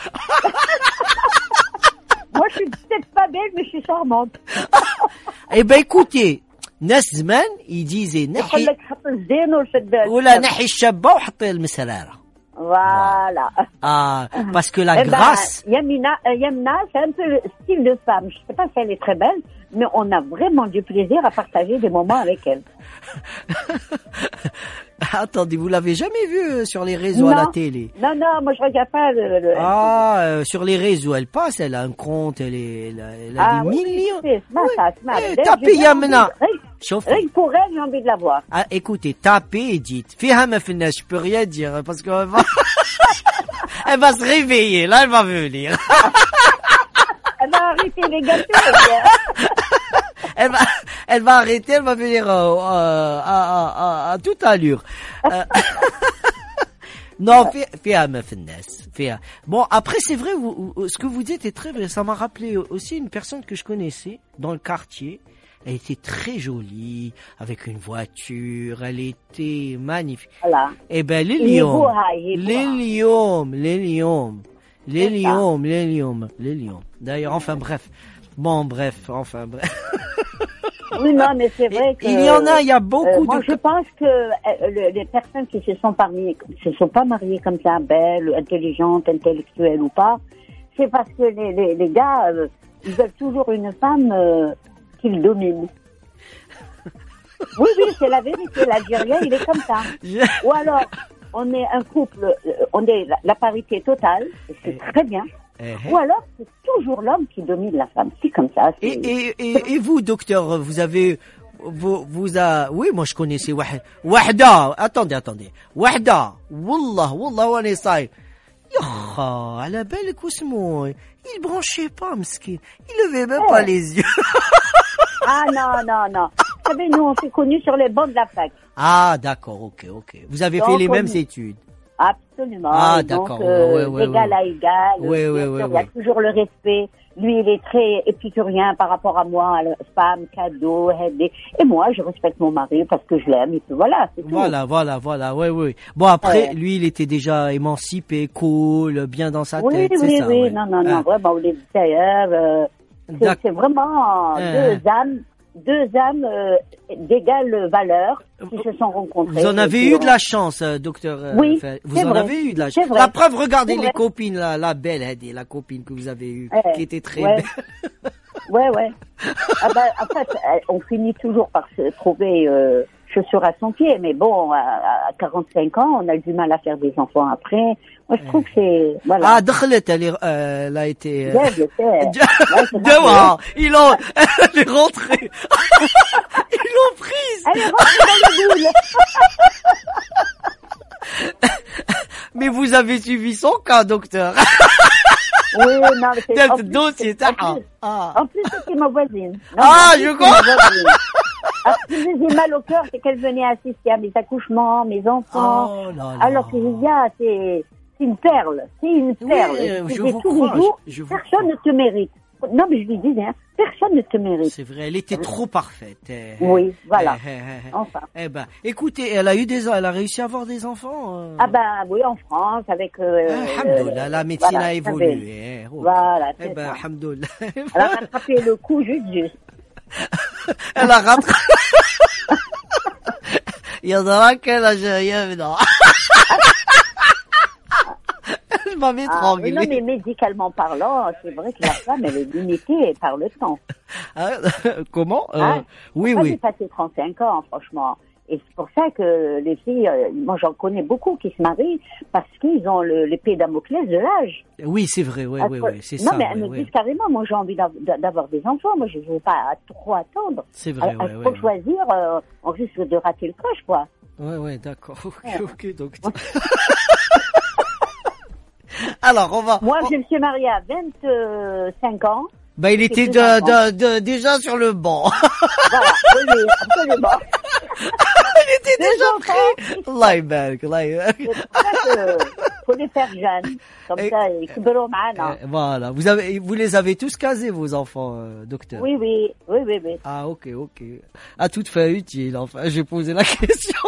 G: Moi, je suis peut-être pas belle, mais je suis charmante.
D: Eh ben, écoutez, ناس زمان يجيزي
G: يقول
D: نحي
G: لك حط الزين والفدان.
D: ولا نحي الشابة وحطي المسرارة.
G: Voilà.
D: Ah, parce que la
G: Eh ben,
D: grâce,
G: Yamina, euh, Yamna, c'est un peu le style de femme. Je sais pas si elle est très belle, mais on a vraiment du plaisir à partager des moments avec elle.
D: attendez, vous l'avez jamais vue sur les réseaux à la télé?
G: Non, non, moi je regarde pas le... le-
D: Ah, euh, sur les réseaux, elle passe, elle a un compte, elle, est, elle a, elle a
G: Ah,
D: des
G: oui,
D: millions.
G: oui, c'est
D: Oui.
G: ça, c'est ça.
D: Eh,
G: D'ailleurs,
D: tapez
G: j'ai vraiment
D: Yamna.
G: envie de- rien-
D: Chauffe.
G: Rien que pour elle, j'ai envie de la voir.
D: Ah, écoutez, tapez et dites. Fiha ma finesse, je peux rien dire, parce qu'elle va, elle va se réveiller, là, elle va venir.
G: Elle va arrêter les gâteaux. elle.
D: Elle va, elle va arrêter, elle va venir euh, euh, à, à, à, à toute allure. Euh, non, fais, fais à ma finesse. Fais à- Bon, après, c'est vrai, vous, vous- ce que vous dites est très vrai. Ça m'a rappelé aussi une personne que je connaissais dans le quartier. Elle était très jolie, avec une voiture. Elle était magnifique.
G: Voilà.
D: Eh ben, les
G: Il est
D: lions,
G: beau, hein, il est beau,
D: les
G: hein.
D: lions, les lions, les
G: C'est ça.
D: lions, les lions, les lions. D'ailleurs, enfin bref. Bon, bref, enfin bref.
G: Oui, non, mais c'est vrai que...
D: Il y en a, il y a beaucoup
G: Euh, moi,
D: de...
G: je pense que euh, le- les personnes qui se sont mariées, se sont pas mariées comme ça, belles, intelligentes, intellectuelles ou pas, c'est parce que les, les, les gars, euh, ils veulent toujours une femme euh, qu'ils dominent. Oui, oui, c'est la vérité. L'Algérien, il est comme ça.
D: Je-
G: Ou alors, on est un couple, euh, on est la, la parité totale, et c'est très bien.
D: Eh,
G: Ou alors, c'est toujours l'homme qui domine la femme. C'est comme ça. c'est-
D: Et, et, et, et vous, docteur, vous avez... Vous, vous a... Oui, moi je connaissais واحد وحدة. Attendez, attendez. وحدة. والله, والله, وانا صاير. يخا, على بالك واسمو. Il branchait pas, مسكين. Il levait même pas
G: Eh.
D: les yeux.
G: Ah non, non, non. Vous savez, nous, on s'est connus sur les bancs de la fac.
D: Ah, d'accord, ok, ok. Vous avez
G: Donc,
D: fait les
G: on-
D: mêmes études.
G: Absolument.
D: Ah,
G: Et donc,
D: d'accord,
G: euh,
D: ouais, ouais,
G: d'égal
D: ouais.
G: à égal.
D: Ouais,
G: Bien
D: ouais,
G: sûr,
D: ouais,
G: il y a
D: ouais.
G: toujours le respect. Lui, il est très épicurien par rapport à moi, le- femme, cadeau, aidé. Et moi, je respecte mon mari parce que je l'aime. Et puis voilà, c'est tout.
D: Voilà, voilà, voilà, ouais, ouais. Bon, après,
G: Ouais.
D: lui, il était déjà émancipé, cool, bien dans sa
G: Oui,
D: tête, c'est
G: oui,
D: ça.
G: oui.
D: ouais.
G: Non, non, non.
D: Ah.
G: Vraiment, les d'ailleurs, euh, c'est,
D: D'ac-
G: c'est vraiment
D: Ah.
G: deux âmes, deux âmes euh, d'égale valeur qui se sont rencontrées.
D: Vous en
G: Et
D: avez
G: puis,
D: eu
G: on-
D: de la chance, euh, docteur. euh,
G: Oui,
D: Fa- Vous
G: c'est
D: en
G: vrai.
D: avez eu de la
G: C'est
D: chance.
G: vrai.
D: La preuve, regardez
G: C'est
D: les
G: vrai.
D: copines, la, la belle, Hadi, la copine que vous avez eue,
G: Ouais,
D: qui était très
G: ouais.
D: belle.
G: Ouais, ouais. Ah bah, en fait, euh, on finit toujours par se trouver euh, chaussures à son pied, mais bon, à, à quarante-cinq ans, on a du mal à faire des enfants après. Moi, je trouve que c'est... Voilà.
D: Ah, دخلت, elle, est- euh, elle a été... euh,
G: Ouais, je sais. Ouais, c'est
D: Dehors, ils l'ont, elle est rentrée. Ils l'ont prise.
G: Elle est rentrée dans le boule.
D: Mais vous avez suivi son cas, docteur.
G: Oui, non, mais c'est...
D: Quel
G: en plus,
D: dossier,
G: c'est- en
D: t'as-
G: plus-
D: Ah.
G: En plus, c'était ma voisine. Non,
D: Ah,
G: en plus,
D: je
G: c'est
D: crois.
G: ma voisine. Ah, ce qui me faisait mal au cœur, c'est qu'elle venait assister à mes accouchements, mes enfants.
D: Oh là là.
G: Alors qu'il y a, c'est, c'est une perle, c'est une
D: Oui,
G: perle.
D: euh,
G: Tu
D: je
G: fais
D: vous
G: tous
D: crois,
G: les jours,
D: je- je vous
G: personne ne te mérite. Non, mais je lui disais, hein, personne ne te mérite.
D: C'est vrai, elle était trop parfaite. Eh,
G: Oui, voilà.
D: eh, eh, eh.
G: Enfin.
D: Eh ben, écoutez, elle a eu des, elle a réussi à avoir des enfants. euh.
G: Ah ben oui, en France, avec... Euh,
D: Alhamdoulilah,
G: euh,
D: la médecine
G: voilà,
D: a
G: vous
D: évolué.
G: savez.
D: eh, ok.
G: Voilà,
D: Eh
G: c'est
D: ben,
G: ça.
D: alhamdoulilah.
G: Elle a rattrapé le coup juste juste.
D: Elle a rattrapé. Il y en a quel Algérien maintenant. Je m'avais
G: Ah,
D: tranquille.
G: non, mais médicalement parlant, c'est vrai que la femme, elle est limitée par le temps.
D: Hein, comment euh,
G: Hein
D: Oui,
G: Moi,
D: oui.
G: j'ai passé trente-cinq ans, franchement. Et c'est pour ça que les filles, euh, moi j'en connais beaucoup qui se marient parce qu'ils ont le- l'épée Damoclès de l'âge.
D: Oui, c'est vrai, oui, oui,
G: Après-
D: oui, c'est
G: non,
D: ça.
G: mais
D: oui,
G: elles me
D: oui.
G: disent carrément, moi j'ai envie d'av- d'avoir des enfants, moi je ne veux pas trop attendre.
D: C'est vrai,
G: Alors,
D: oui,
G: il faut
D: oui.
G: choisir, euh, on risque de rater le coche, quoi.
D: Oui, oui, d'accord. Ok, ok, donc. Alors, on va.
G: Moi,
D: on-
G: je me suis mariée à vingt-cinq ans.
D: Bah, il était
G: plus
D: de,
G: enfants.
D: de, de- déjà sur le banc.
G: Voilà, oui, absolument.
D: Il était
G: Deux
D: déjà
G: enfants.
D: prêt. Allah يبارك, Allah يبارك.
G: C'est pour ça que faut les faire jeunes. Comme
D: Et-
G: ça, ils كبروا معانا.
D: Euh, Voilà. Vous avez, vous les avez tous casés, vos enfants, euh, docteur.
G: Oui, oui, oui, oui, oui.
D: Ah, ok, ok. À toute fin utile, enfin, j'ai posé la question.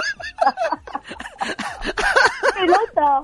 G: C'est longtemps.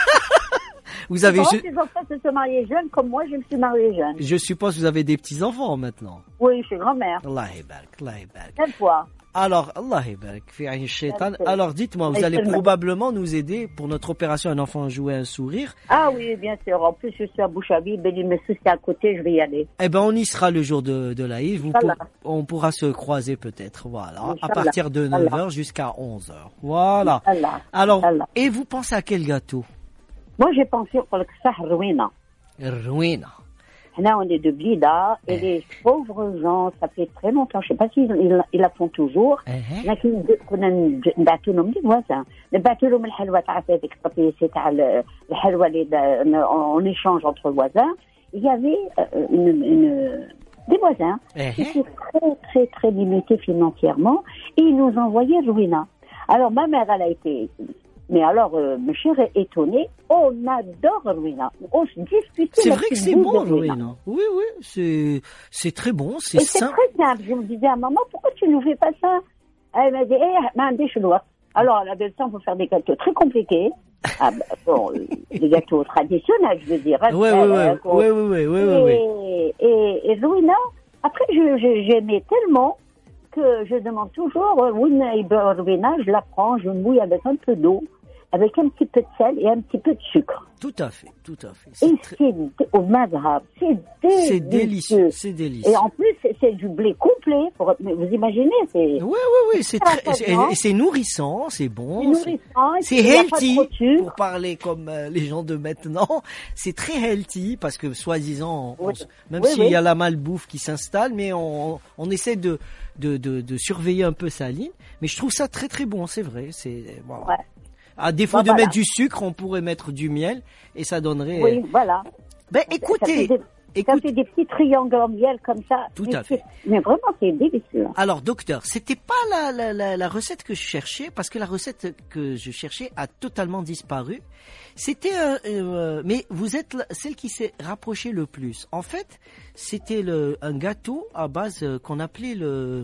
D: Vous avez,
G: Comment
D: je,
G: ces enfants se sont mariés jeunes comme moi, je me suis mariée jeune.
D: je suppose que vous avez des petits-enfants maintenant.
G: Oui, je suis grand-mère.
D: Allah يبارك, Allah يبارك.
G: Sept fois.
D: Alors, Allah يبارك في عين الشيطان.
G: Merci.
D: Alors, dites-moi, vous
G: Merci.
D: allez probablement nous aider pour notre opération Un enfant, un jouet, un sourire.
G: Ah oui, bien sûr. En plus, je suis à Bouchabi, Bélimessou, c'est à côté, je vais y aller.
D: Eh ben, on y sera le jour de, de l'Aïd. Vous
G: Inch'Allah.
D: pour- on pourra se croiser peut-être, voilà, à
G: Inch'Allah.
D: partir de neuf heures jusqu'à onze heures. Voilà.
G: Allah.
D: Alors,
G: Allah.
D: et vous pensez à quel gâteau?
G: Moi, j'ai pensé pour le Ksah Rouina.
D: Ruina.
G: Là, on est de Blida, et les pauvres gens, ça fait très longtemps, je sais pas s'ils ils, ils la font toujours,
D: Eh,
G: لكن كنا نبعثوا لهم دي voisins, نبعثوا لهم الحلوى تعرفي هذيك الطبيسي تاع ال- الحلوى اللي دا- en échange entre voisins. Il y avait euh, une, une, des voisins
D: Eh,
G: qui étaient très, très, très limités financièrement, et ils nous envoyaient Ruina. Alors, ma mère, elle a été... Mais alors, euh, ma chère est étonnée, on adore Ruina. On se disputait.
D: C'est
G: la
D: vrai que
G: petite
D: c'est
G: boule
D: bon,
G: de Ruina.
D: Ruina. Oui, oui, c'est, c'est très bon, c'est
G: Et c'est
D: simple.
G: très simple. Je me disais à maman, pourquoi tu nous fais pas ça? Elle m'a dit, eh, ma des chinois. Alors, elle avait le temps pour faire des gâteaux très compliqués. Ah, bah, bon, euh, des gâteaux traditionnels, je veux dire. hein,
D: Oui, oui,
G: euh,
D: oui,
G: qu'on-
D: oui, oui, oui, oui, oui.
G: Et, et, et Ruina, après, je, je- j'aimais tellement que je demande toujours, euh, Ruina, Ruina, je la prends, je mouille avec un peu d'eau, avec un petit peu de sel et un petit peu de sucre.
D: Tout à fait, tout à fait. C'est,
G: Et
D: très-
G: c'est dé- au madhab, c'est délicieux.
D: c'est délicieux, c'est délicieux.
G: Et en plus, c'est, c'est du blé complet. Pour, mais vous imaginez, c'est,
D: Oui, oui, oui, c'est très,
G: Très
D: c'est,
G: bon.
D: et c'est nourrissant, c'est
G: c'est
D: bon.
G: nourrissant. et
D: C'est
G: puis il y a pas
D: healthy,
G: trop de sucre.
D: pour parler comme euh, les gens de maintenant. C'est très healthy parce que soi-disant, on-
G: Oui.
D: on- même
G: Oui,
D: s'il
G: oui.
D: y a la malbouffe qui s'installe, mais on, on essaie de, de, de, de surveiller un peu sa ligne. Mais je trouve ça très très bon, c'est vrai. C'est voilà.
G: Ouais.
D: À défaut
G: Bon,
D: de
G: voilà.
D: mettre du sucre, on pourrait mettre du miel et ça donnerait.
G: Oui, voilà.
D: Ben
G: Ça fait,
D: écoutez,
G: des, ça
D: écoute.
G: fait des petits triangles en miel comme ça.
D: Tout
G: mais
D: à fait.
G: c'est- Mais vraiment, c'est délicieux.
D: Alors docteur, c'était pas la, la, la, la recette que je cherchais parce que la recette que je cherchais a totalement disparu. C'était, euh, euh, mais vous êtes la- celle qui s'est rapprochée le plus. En fait, c'était le un gâteau à base euh, qu'on appelait le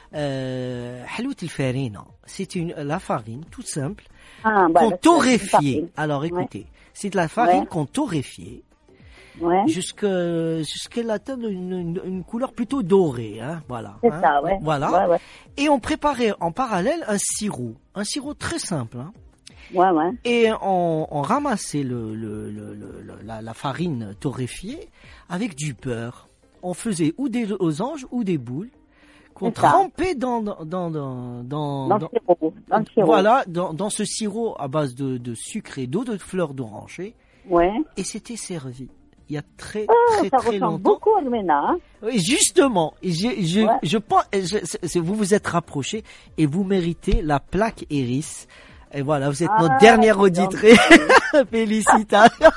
D: euh, halout al-farina. C'est une la farine, tout simple,
G: Ah,
D: qu'on
G: voilà, c'est
D: torréfiait.
G: une
D: Alors
G: Ouais.
D: écoutez, c'est de la farine
G: Ouais.
D: qu'on torréfiait
G: Ouais.
D: jusqu'à jusqu'elle atteigne une, une, une couleur plutôt dorée, hein, voilà.
G: C'est
D: hein.
G: ça, ouais.
D: Voilà.
G: Ouais, ouais.
D: Et on préparait en parallèle un sirop, un sirop très simple, hein.
G: Ouais, ouais.
D: Et on, on ramassait le, le, le, le- le- la, la farine torréfiée avec du beurre. On faisait ou des losanges ou des boules qu'on
G: C'est ça.
D: trempait dans dans dans dans, dans-
G: Dans le sirop. Dans le sirop.
D: voilà dans, dans ce sirop à base de, de sucre et d'eau de fleurs d'oranger
G: Ouais.
D: et c'était servi. Il y a très
G: Ah,
D: très
G: ça
D: très
G: ressemble
D: longtemps.
G: beaucoup à Ruina, hein.
D: Oui, justement, je, je,
G: Ouais.
D: je pense, je- c'est- c'est- vous vous êtes rapprochés et vous méritez la plaque Iris. Et voilà, vous êtes
G: Ah,
D: notre dernière
G: donc,
D: auditrice. Félicitations.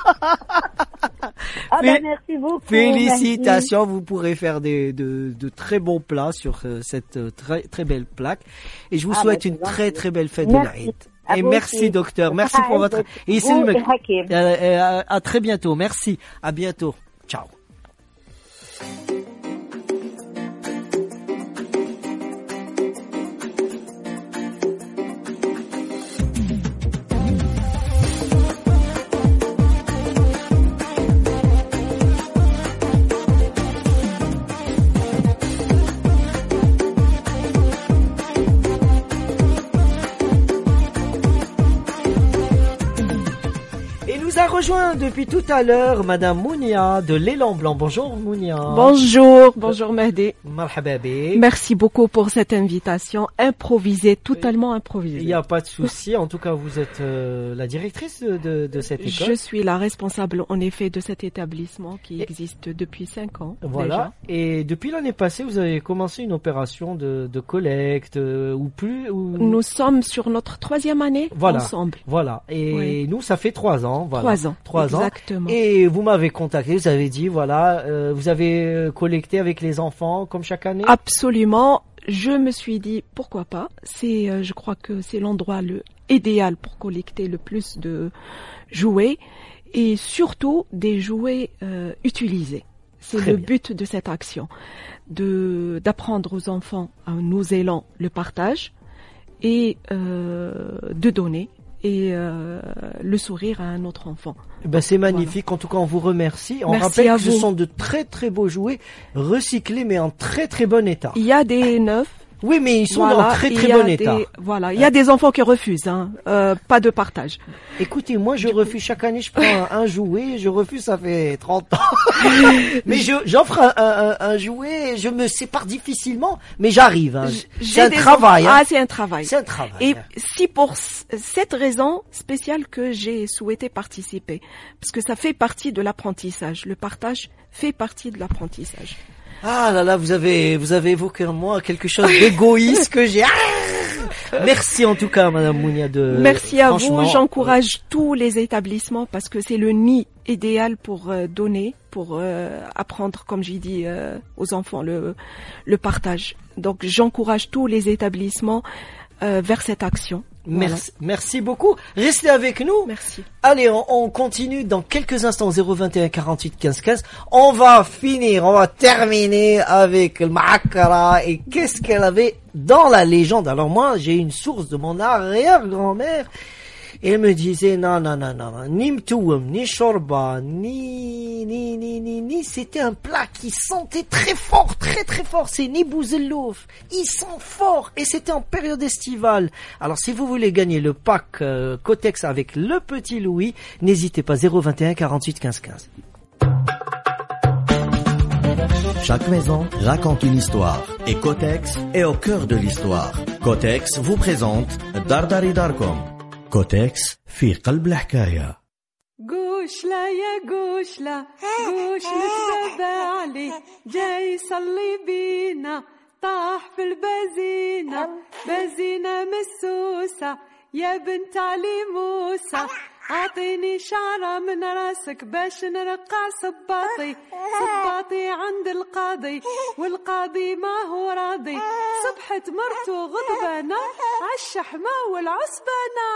G: Ah,
D: Fé-
G: ben, merci beaucoup.
D: Félicitations, vous pourrez faire des, de, de très bons plats sur euh, cette euh, très, très belle plaque. Et je vous
G: Ah,
D: souhaite
G: bah,
D: une
G: c'est
D: très
G: gentil.
D: très belle fête
G: Merci.
D: de l'Aïd.
G: À
D: Et
G: vous
D: merci
G: aussi.
D: docteur, merci pour votre...
G: Vous
D: Et c'est le-
G: et Hakim.
D: Euh, euh, à très bientôt, merci, à bientôt, ciao. Et nous a rejoint depuis tout à l'heure Madame Mounia de l'Élan Blanc. Bonjour Mounia.
H: Bonjour, bonjour Mehdi.
D: Marhaba bik.
H: Merci beaucoup pour cette invitation improvisée, totalement
D: Il
H: improvisée.
D: n'y a pas de souci. En tout cas, vous êtes euh, la directrice de, de, de cette école.
H: Je suis la responsable en effet de cet établissement qui
D: Et-
H: existe depuis cinq ans.
D: Voilà. Et depuis l'année passée, vous avez commencé une opération de, de collecte euh, ou plus. Ou...
H: Déjà. Nous sommes sur notre troisième année
D: Voilà.
H: ensemble.
D: Voilà. Et
H: Oui.
D: nous, ça fait trois ans. Voilà.
H: Trois ans.
D: Trois ans.
H: Exactement.
D: Et vous m'avez contacté. Vous avez dit voilà, euh, vous avez euh, collecté avec les enfants comme chaque année.
H: Absolument. Je me suis dit pourquoi pas. C'est, euh, je crois que c'est l'endroit le idéal pour collecter le plus de jouets et surtout des jouets euh, utilisés. C'est
D: Très
H: le
D: bien.
H: but de cette action, de d'apprendre aux enfants à nous élan le partage et euh, de donner et euh, le sourire à un autre enfant.
D: Ben, c'est magnifique. En tout cas, on vous remercie. On
H: Merci
D: rappelle
H: à
D: que ce
H: vous.
D: sont de très très beaux jouets recyclés, mais en très très bon état.
H: Il y a des neufs.
D: Oui, mais ils sont
H: Voilà,
D: en très
H: il
D: très
H: y a
D: bon
H: des-
D: état.
H: Voilà, il y a des enfants qui refusent, hein, euh, pas de partage.
D: Écoutez, moi je refuse chaque année, je prends un, un jouet, je refuse, ça fait trente ans. mais je j'offre un, un, un jouet, je me sépare difficilement, mais j'arrive. Hein.
H: J'ai
D: C'est un
H: des
D: travail.
H: enfants-
D: Hein.
H: Ah, c'est un travail.
D: C'est un travail.
H: Et
D: hein.
H: si pour c- cette raison spéciale que j'ai souhaité participer, parce que ça fait partie de l'apprentissage, le partage fait partie de l'apprentissage.
D: Ah là là, vous avez vous avez évoqué en moi quelque chose d'égoïste que j'ai. Ah Merci en tout cas, Madame Mounia de.
H: Merci à
D: franchement,
H: vous, j'encourage tous les établissements parce que c'est le nid idéal pour euh, donner, pour euh, apprendre, comme j'ai dit, euh, aux enfants le, le partage. Donc j'encourage tous les établissements euh, vers cette action.
D: Merci, merci beaucoup. Restez avec nous.
H: Merci.
D: Allez, on, on continue dans quelques instants. Zéro vingt et un quarante-huit quinze quinze. On va finir, on va terminer avec le Ma'akara et qu'est-ce qu'elle avait dans la légende. Alors moi, j'ai une source de mon arrière-grand-mère. Et elle me disait non, non, non, non, non, ni mtouem, ni shorba, ni, ni, ni, ni, ni, c'était un plat qui sentait très fort, très très fort, c'est ni bouzellouf, ils sont forts, et c'était en période estivale. Alors si vous voulez gagner le pack euh, Cotex avec le petit Louis, n'hésitez pas, zéro vingt et un quarante-huit quinze quinze.
C: Chaque maison raconte une histoire et Cotex est au cœur de l'histoire. Cotex vous présente Dardari Darkom. كوتكس في قلب الحكاية.
I: قوشلا يا قوشلا قوشلا تبابا علي جاي يصلي بينا طاح في البزينة بزينة مسوسة يا بنت علي موسى أعطيني شعرة من راسك باش نرقع صباطي صباطي عند القاضي والقاضي ما هو راضي صبحت مرته غضبانة عالشحمة والعصبانة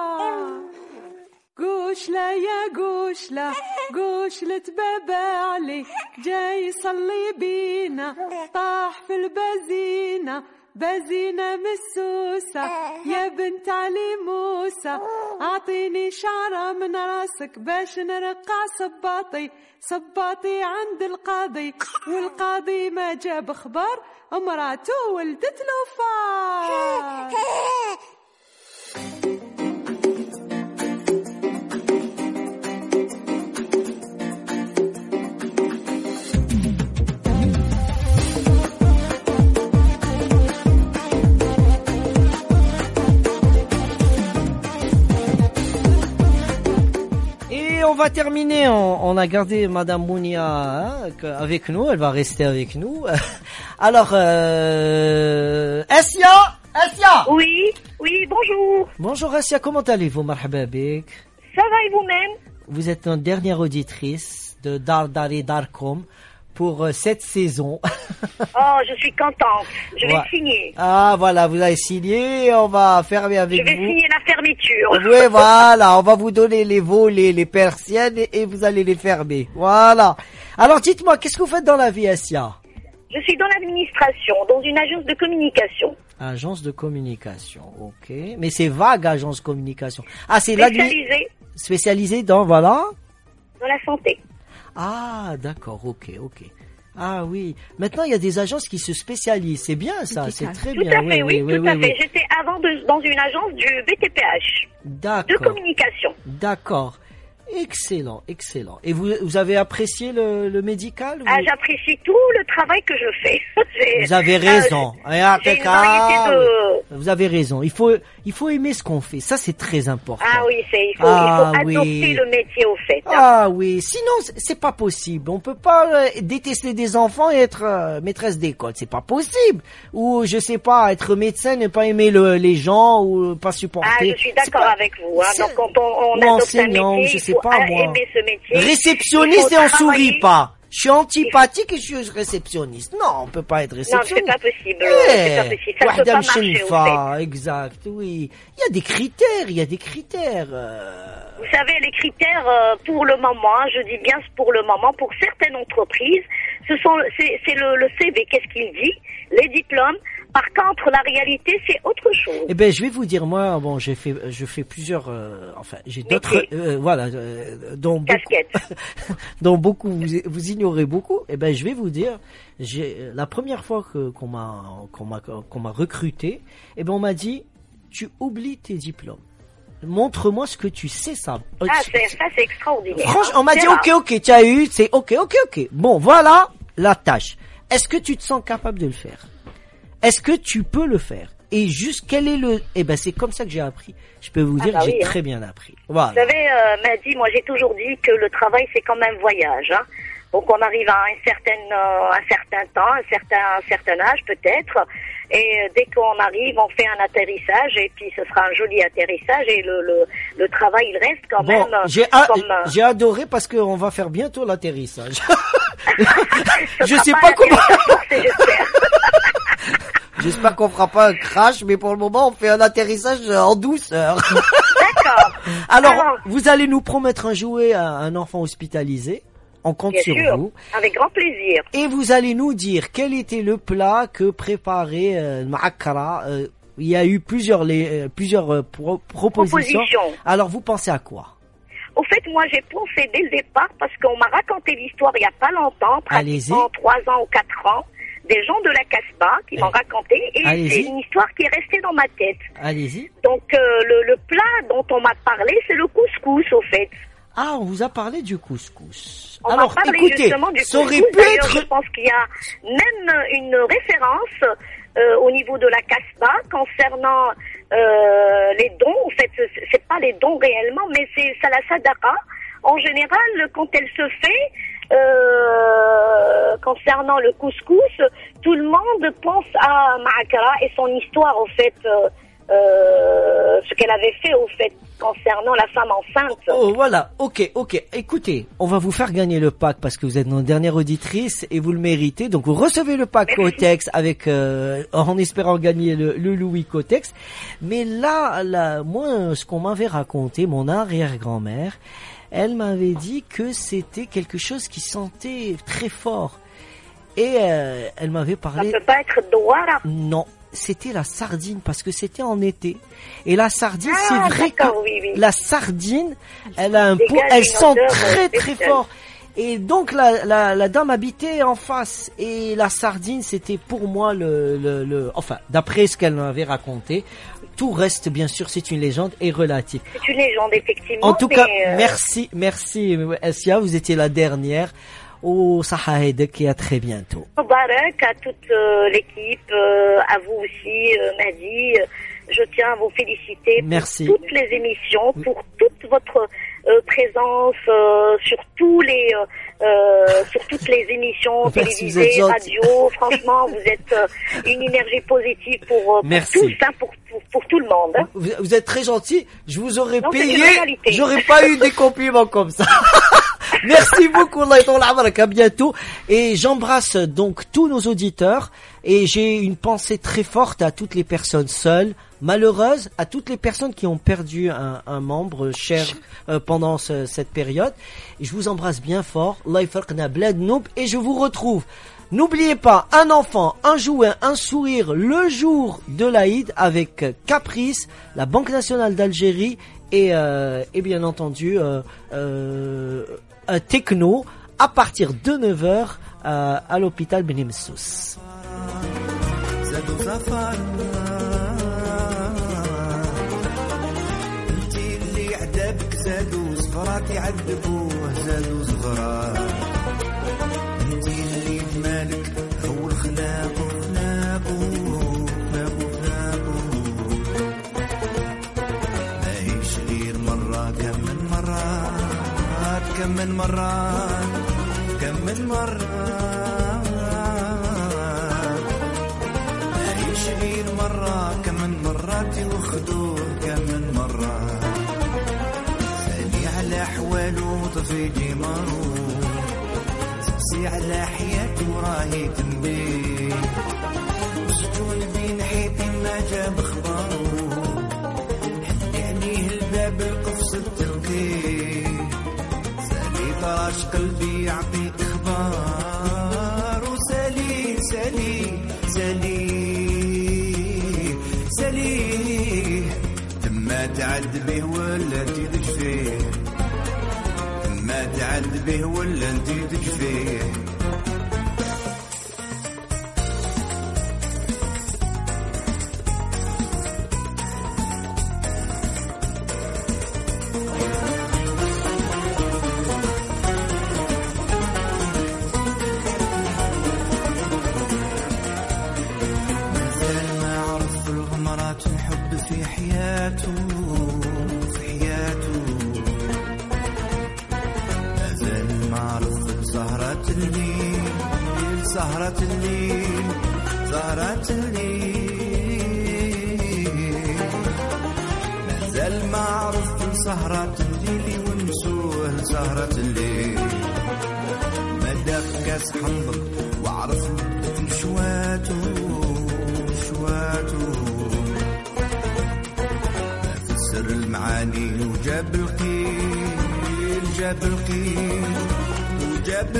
I: قوشلا يا قوشلا قوشلة بابا علي جاي يصلي بينا طاح في البزينة بزينة مسوسة يا بنت علي موسى أعطيني شعرة من راسك باش نرقع صباطي صباطي عند القاضي والقاضي ما جاب خبر امراته ولدت له فار
D: Et on va terminer, on, on a gardé Madame Mounia hein, avec nous, elle va rester avec nous. Alors, euh, Assia, Assia.
E: Oui, oui, bonjour.
D: Bonjour Assia, comment allez-vous, marhaba bik?
E: Ça va et vous-même?
D: Vous êtes notre dernière auditrice de Dardari Darkom pour euh, cette saison.
J: Oh, je suis contente. Je vais
D: Ouais.
J: signer.
D: Ah, voilà, vous avez signé, on va fermer avec
J: Je vais
D: vous.
J: signer la fermeture.
D: Oui, voilà, on va vous donner les volets, les persiennes et, et vous allez les fermer. Voilà. Alors, dites-moi, qu'est-ce que vous faites dans la vie, Assia?
J: Je suis dans l'administration, dans une agence de communication.
D: Agence de communication, ok. Mais c'est vague, agence de communication. Ah, c'est l'admi...
J: Spécialisée
D: Spécialisé dans, voilà.
J: dans la santé.
D: Ah, d'accord, ok, ok. Ah oui. Maintenant, il y a des agences qui se spécialisent. C'est bien ça, c'est très
J: Tout
D: bien.
J: à fait, oui,
D: oui,
J: tout
D: oui,
J: à
D: oui,
J: fait.
D: oui.
J: J'étais avant de- dans une agence du B T P H, de
D: D'accord.
J: communication.
D: D'accord. Excellent, excellent. Et vous, vous avez apprécié le, le médical? vous...
J: Ah, j'apprécie tout le travail que je fais. J'ai-
D: Vous avez
J: euh,
D: raison.
J: j'ai-
D: Ah,
J: j'ai une
D: Pekka,
J: variété de...
D: Vous avez raison. Il faut, il faut aimer ce qu'on fait. Ça, c'est très important.
J: Ah oui, c'est, il faut,
D: Ah
J: il faut
D: oui.
J: adopter le métier au fait. hein.
D: Ah oui, sinon c'est- c'est pas possible. On peut pas euh, détester des enfants et être euh, maîtresse d'école, c'est pas possible. Ou je sais pas, être médecin et pas aimer le- les gens ou pas supporter.
J: Ah, je suis
D: C'est
J: d'accord
D: pas-
J: avec vous. Hein.
D: c'est-
J: Donc, quand on, on
D: ou
J: adopte un
D: enseignant,
J: métier,
D: je sais
J: il faut
D: pas,
J: a-
D: moi.
J: aimer ce métier.
D: Réceptionniste
J: Il
D: et
J: faut
D: on sourit
J: travailler.
D: pas. Je suis antipathique et je suis réceptionniste. Non, on peut pas être
J: Non,
D: réceptionniste.
J: c'est pas possible.
D: Eh,
J: C'est pas possible. Ça ne peut
D: Wahdam
J: pas marcher au
D: Shenfa,
J: fait.
D: exact, oui. Il y a des critères, il y a des critères. euh.
J: Vous savez, les critères euh, pour le moment, hein, je dis bien pour le moment, pour certaines entreprises, ce sont, c'est, c'est le, le C V, qu'est-ce qu'il dit, les diplômes. Par contre, la réalité, c'est autre chose.
D: Eh ben, je vais vous dire, moi, bon, j'ai fait, je fais plusieurs, euh, enfin, j'ai d'autres,
J: Métiers.
D: euh, voilà, euh, dont beaucoup,
J: Casquette.
D: dont beaucoup vous, vous ignorez beaucoup. Eh ben, je vais vous dire, j'ai la première fois que qu'on m'a, qu'on m'a, qu'on m'a recruté, eh ben, on m'a dit, tu oublies tes diplômes. Montre-moi ce que tu sais, ça.
J: Ah, c'est, ça, c'est extraordinaire.
D: Franchement,
J: hein.
D: on m'a
J: C'est
D: dit,
J: rare.
D: ok, ok, tu as eu, c'est ok, ok, ok. Bon, voilà la tâche. Est-ce que tu te sens capable de le faire? Est-ce que tu peux le faire? Et juste, quel est le... Eh ben, c'est comme ça que j'ai appris. Je peux vous
J: Ah
D: dire
J: bah
D: que j'ai
J: oui, hein.
D: très bien appris. Voilà.
J: Vous savez, euh, Mehdi, moi j'ai toujours dit que le travail c'est comme un voyage. Hein. Donc on arrive à un certain, euh, un certain temps, un certain, un certain âge peut-être, et euh, dès qu'on arrive, on fait un atterrissage, et puis ce sera un joli atterrissage, et le, le, le travail il reste quand
D: Bon,
J: même euh,
D: j'ai a-
J: comme... euh,
D: j'ai adoré parce qu'on va faire bientôt l'atterrissage.
J: ce
D: Je
J: sera
D: sais
J: pas
D: pas comment...
J: l'atterrissage forcé, j'espère.
D: J'espère qu'on fera pas un crash, mais pour le moment, on fait un atterrissage en douceur.
J: D'accord.
D: Alors,
J: Alors,
D: vous allez nous promettre un jouet à un enfant hospitalisé. On compte
J: bien
D: sur
J: sûr,
D: vous.
J: avec grand plaisir.
D: Et vous allez nous dire quel était le plat que préparait euh, Ma'akara. Euh, il y a eu plusieurs, les, euh, plusieurs euh, pro- propositions.
J: Propositions.
D: Alors, vous pensez à quoi?
J: Au fait, moi, j'ai pensé dès le départ, parce qu'on m'a raconté l'histoire il y a pas longtemps,
D: Allez-y.
J: pratiquement trois ans ou quatre ans, des gens de la Casbah qui m'ont raconté, et
D: Allez-y.
J: c'est une histoire qui est restée dans ma tête.
D: Allez-y.
J: Donc, euh, le, le plat dont on m'a parlé, c'est le couscous, au fait.
D: Ah, on vous a parlé du couscous.
J: On
D: Alors,
J: m'a parlé
D: écoutez,
J: justement du
D: ça
J: couscous.
D: aurait pu
J: D'ailleurs,
D: être...
J: je pense qu'il y a même une référence euh, au niveau de la Casbah concernant euh, les dons. En fait, c'est- c'est pas les dons réellement, mais c'est ça la sadaqa. En général, quand elle se fait, euh, concernant le couscous, tout le monde pense à Ma'akara et son histoire, au fait, euh, euh, ce qu'elle avait fait, au fait, concernant la femme enceinte.
D: Oh, voilà. Ok, ok. Écoutez, on va vous faire gagner le pack parce que vous êtes notre dernière auditrice et vous le méritez. Donc, vous recevez le pack Cotex avec, euh, en espérant gagner le, le Louis Cotex. Mais là, là, moi, ce qu'on m'avait raconté, mon arrière-grand-mère, elle m'avait dit que c'était quelque chose qui sentait très fort. Et euh, elle m'avait parlé...
J: Ça peut pas être douara.
D: Non, c'était la sardine parce que c'était en été. Et la sardine,
J: Ah,
D: c'est vrai que
J: d'accord, oui, oui.
D: la sardine, elle a un
J: Dégage
D: pot, elle
J: une
D: sent
J: odeur,
D: très
J: euh,
D: très
J: spéciale.
D: fort. Et donc la, la, la dame habitait en face et la sardine c'était pour moi le, le, le enfin d'après ce qu'elle m'avait raconté, tout reste bien sûr c'est une légende et relative.
J: C'est une légende, effectivement.
D: En tout
J: mais,
D: cas,
J: euh,
D: merci, merci Essia, vous étiez la dernière. Au Sahahedek et à très bientôt.
J: Mubarak à toute euh, l'équipe, euh, à vous aussi, euh, Mehdi. Je tiens à vous féliciter
D: Merci.
J: pour toutes les émissions, pour toute votre euh, présence euh, sur tous les, euh, euh, sur toutes les émissions
D: Merci, vous êtes
J: télévisées,
D: gentil.
J: radio. Franchement, vous êtes euh, une énergie positive pour, euh, pour
D: Merci.
J: tous, hein, pour, pour, pour tout le monde. Hein.
D: Vous, vous êtes très gentil. Je vous aurais
J: Non, c'est une
D: payé.
J: réalité.
D: J'aurais pas eu des compliments comme ça. Merci beaucoup, Allah يطول عمرك, à bientôt. Et j'embrasse donc tous nos auditeurs et j'ai une pensée très forte à toutes les personnes seules, malheureuses, à toutes les personnes qui ont perdu un, un membre cher euh, pendant ce, cette période. Et je vous embrasse bien fort. Allah yfarqna blad noub et je vous retrouve. N'oubliez pas, un enfant, un jouet, un sourire le jour de l'Aïd avec Caprice, la Banque nationale d'Algérie et, euh, et bien entendu euh, euh, un techno à partir de neuf heures euh, à l'hôpital Beni Messous.
A: مالك هو الخلاق وخلاق وخلاق وخلاق ماهيش غير مرة كم من مرات كم من مرات كم من مرات ماهيش غير مرة كم من مرات وخدوه كم من مرات سالي على أحواله طفي جماره على حياته راهي تنبيه مسجون بين حياتي ما جاب اخباره حد عليه الباب القفص التلقيه سالي طراش قلبي يعطيك اخبار وسالي سالي سالي سالي تما تعد به ولا تدش فيه ما تعد به ولا انت تكفيه مثال ما عرف الغمرات الحب في حياته في حياته سهرة الليل سهرة الليل سهرة الليل مازال ما عرفت سهرة الليل ونسوه سهرة الليل ما داق كاس حنظل وعرف شواته شواته ما فسر المعاني وجاب القيل جاب القيل جاب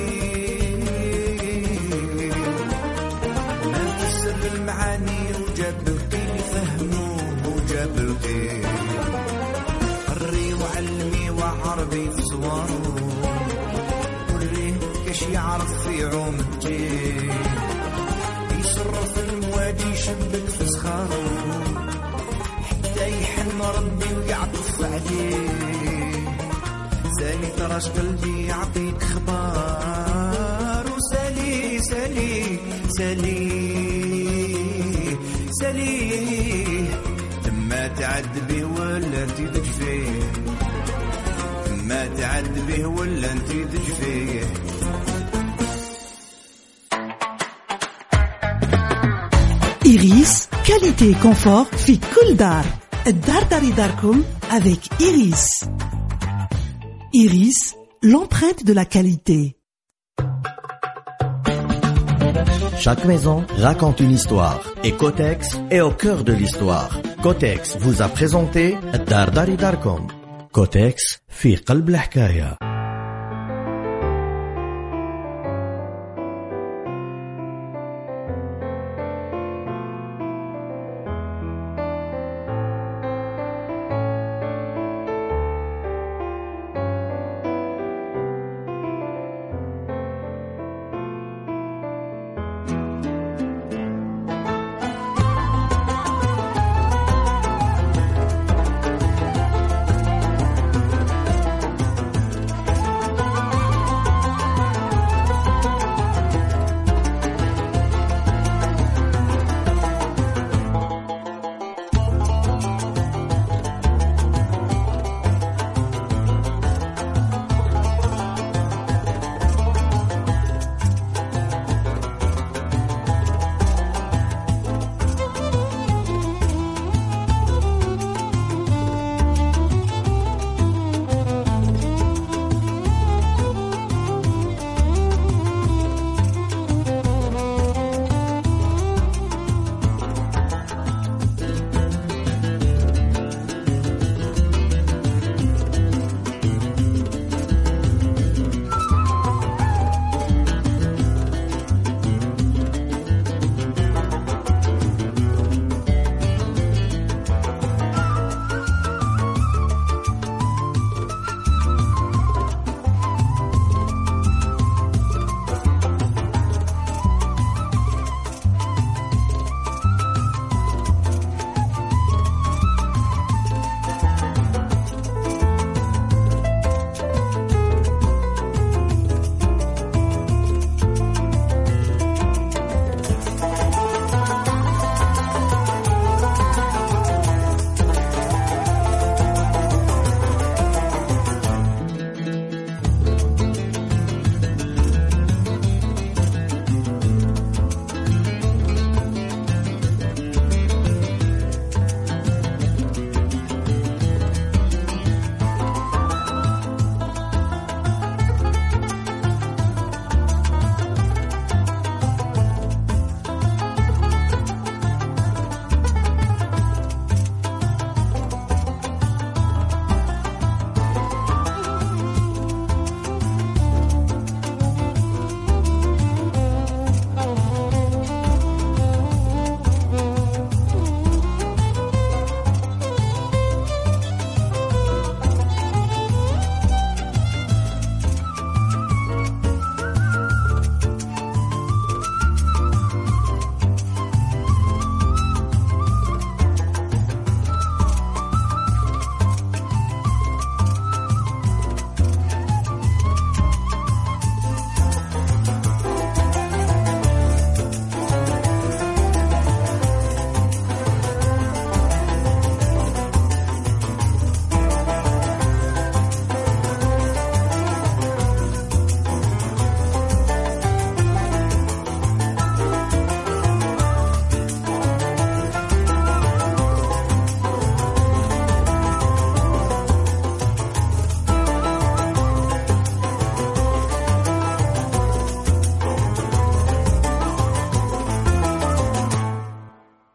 A: القيل ما تسر المعاني وجاب القيل فهموه وجاب القيل قري وعلمي وعربي في صواره وريه كاش يعرف في عوم الجيل يشرف المواجي يشبك في صخاره حتى يحن ربي ويعطف عليه سالي تراش قلبي يعطيك خبار وسالي سالي سالي سالي تما تعد به ولا انت تكفيه تما تعد به ولا انت تكفيه
B: Iris, qualité et confort في كل دار. الدار داري داركم avec Iris. Iris, l'empreinte de la qualité.
C: Chaque maison raconte une histoire et Cotex est au cœur de l'histoire. Cotex vous a présenté Dar Dari Darkom. Cotex في قلب الحكاية.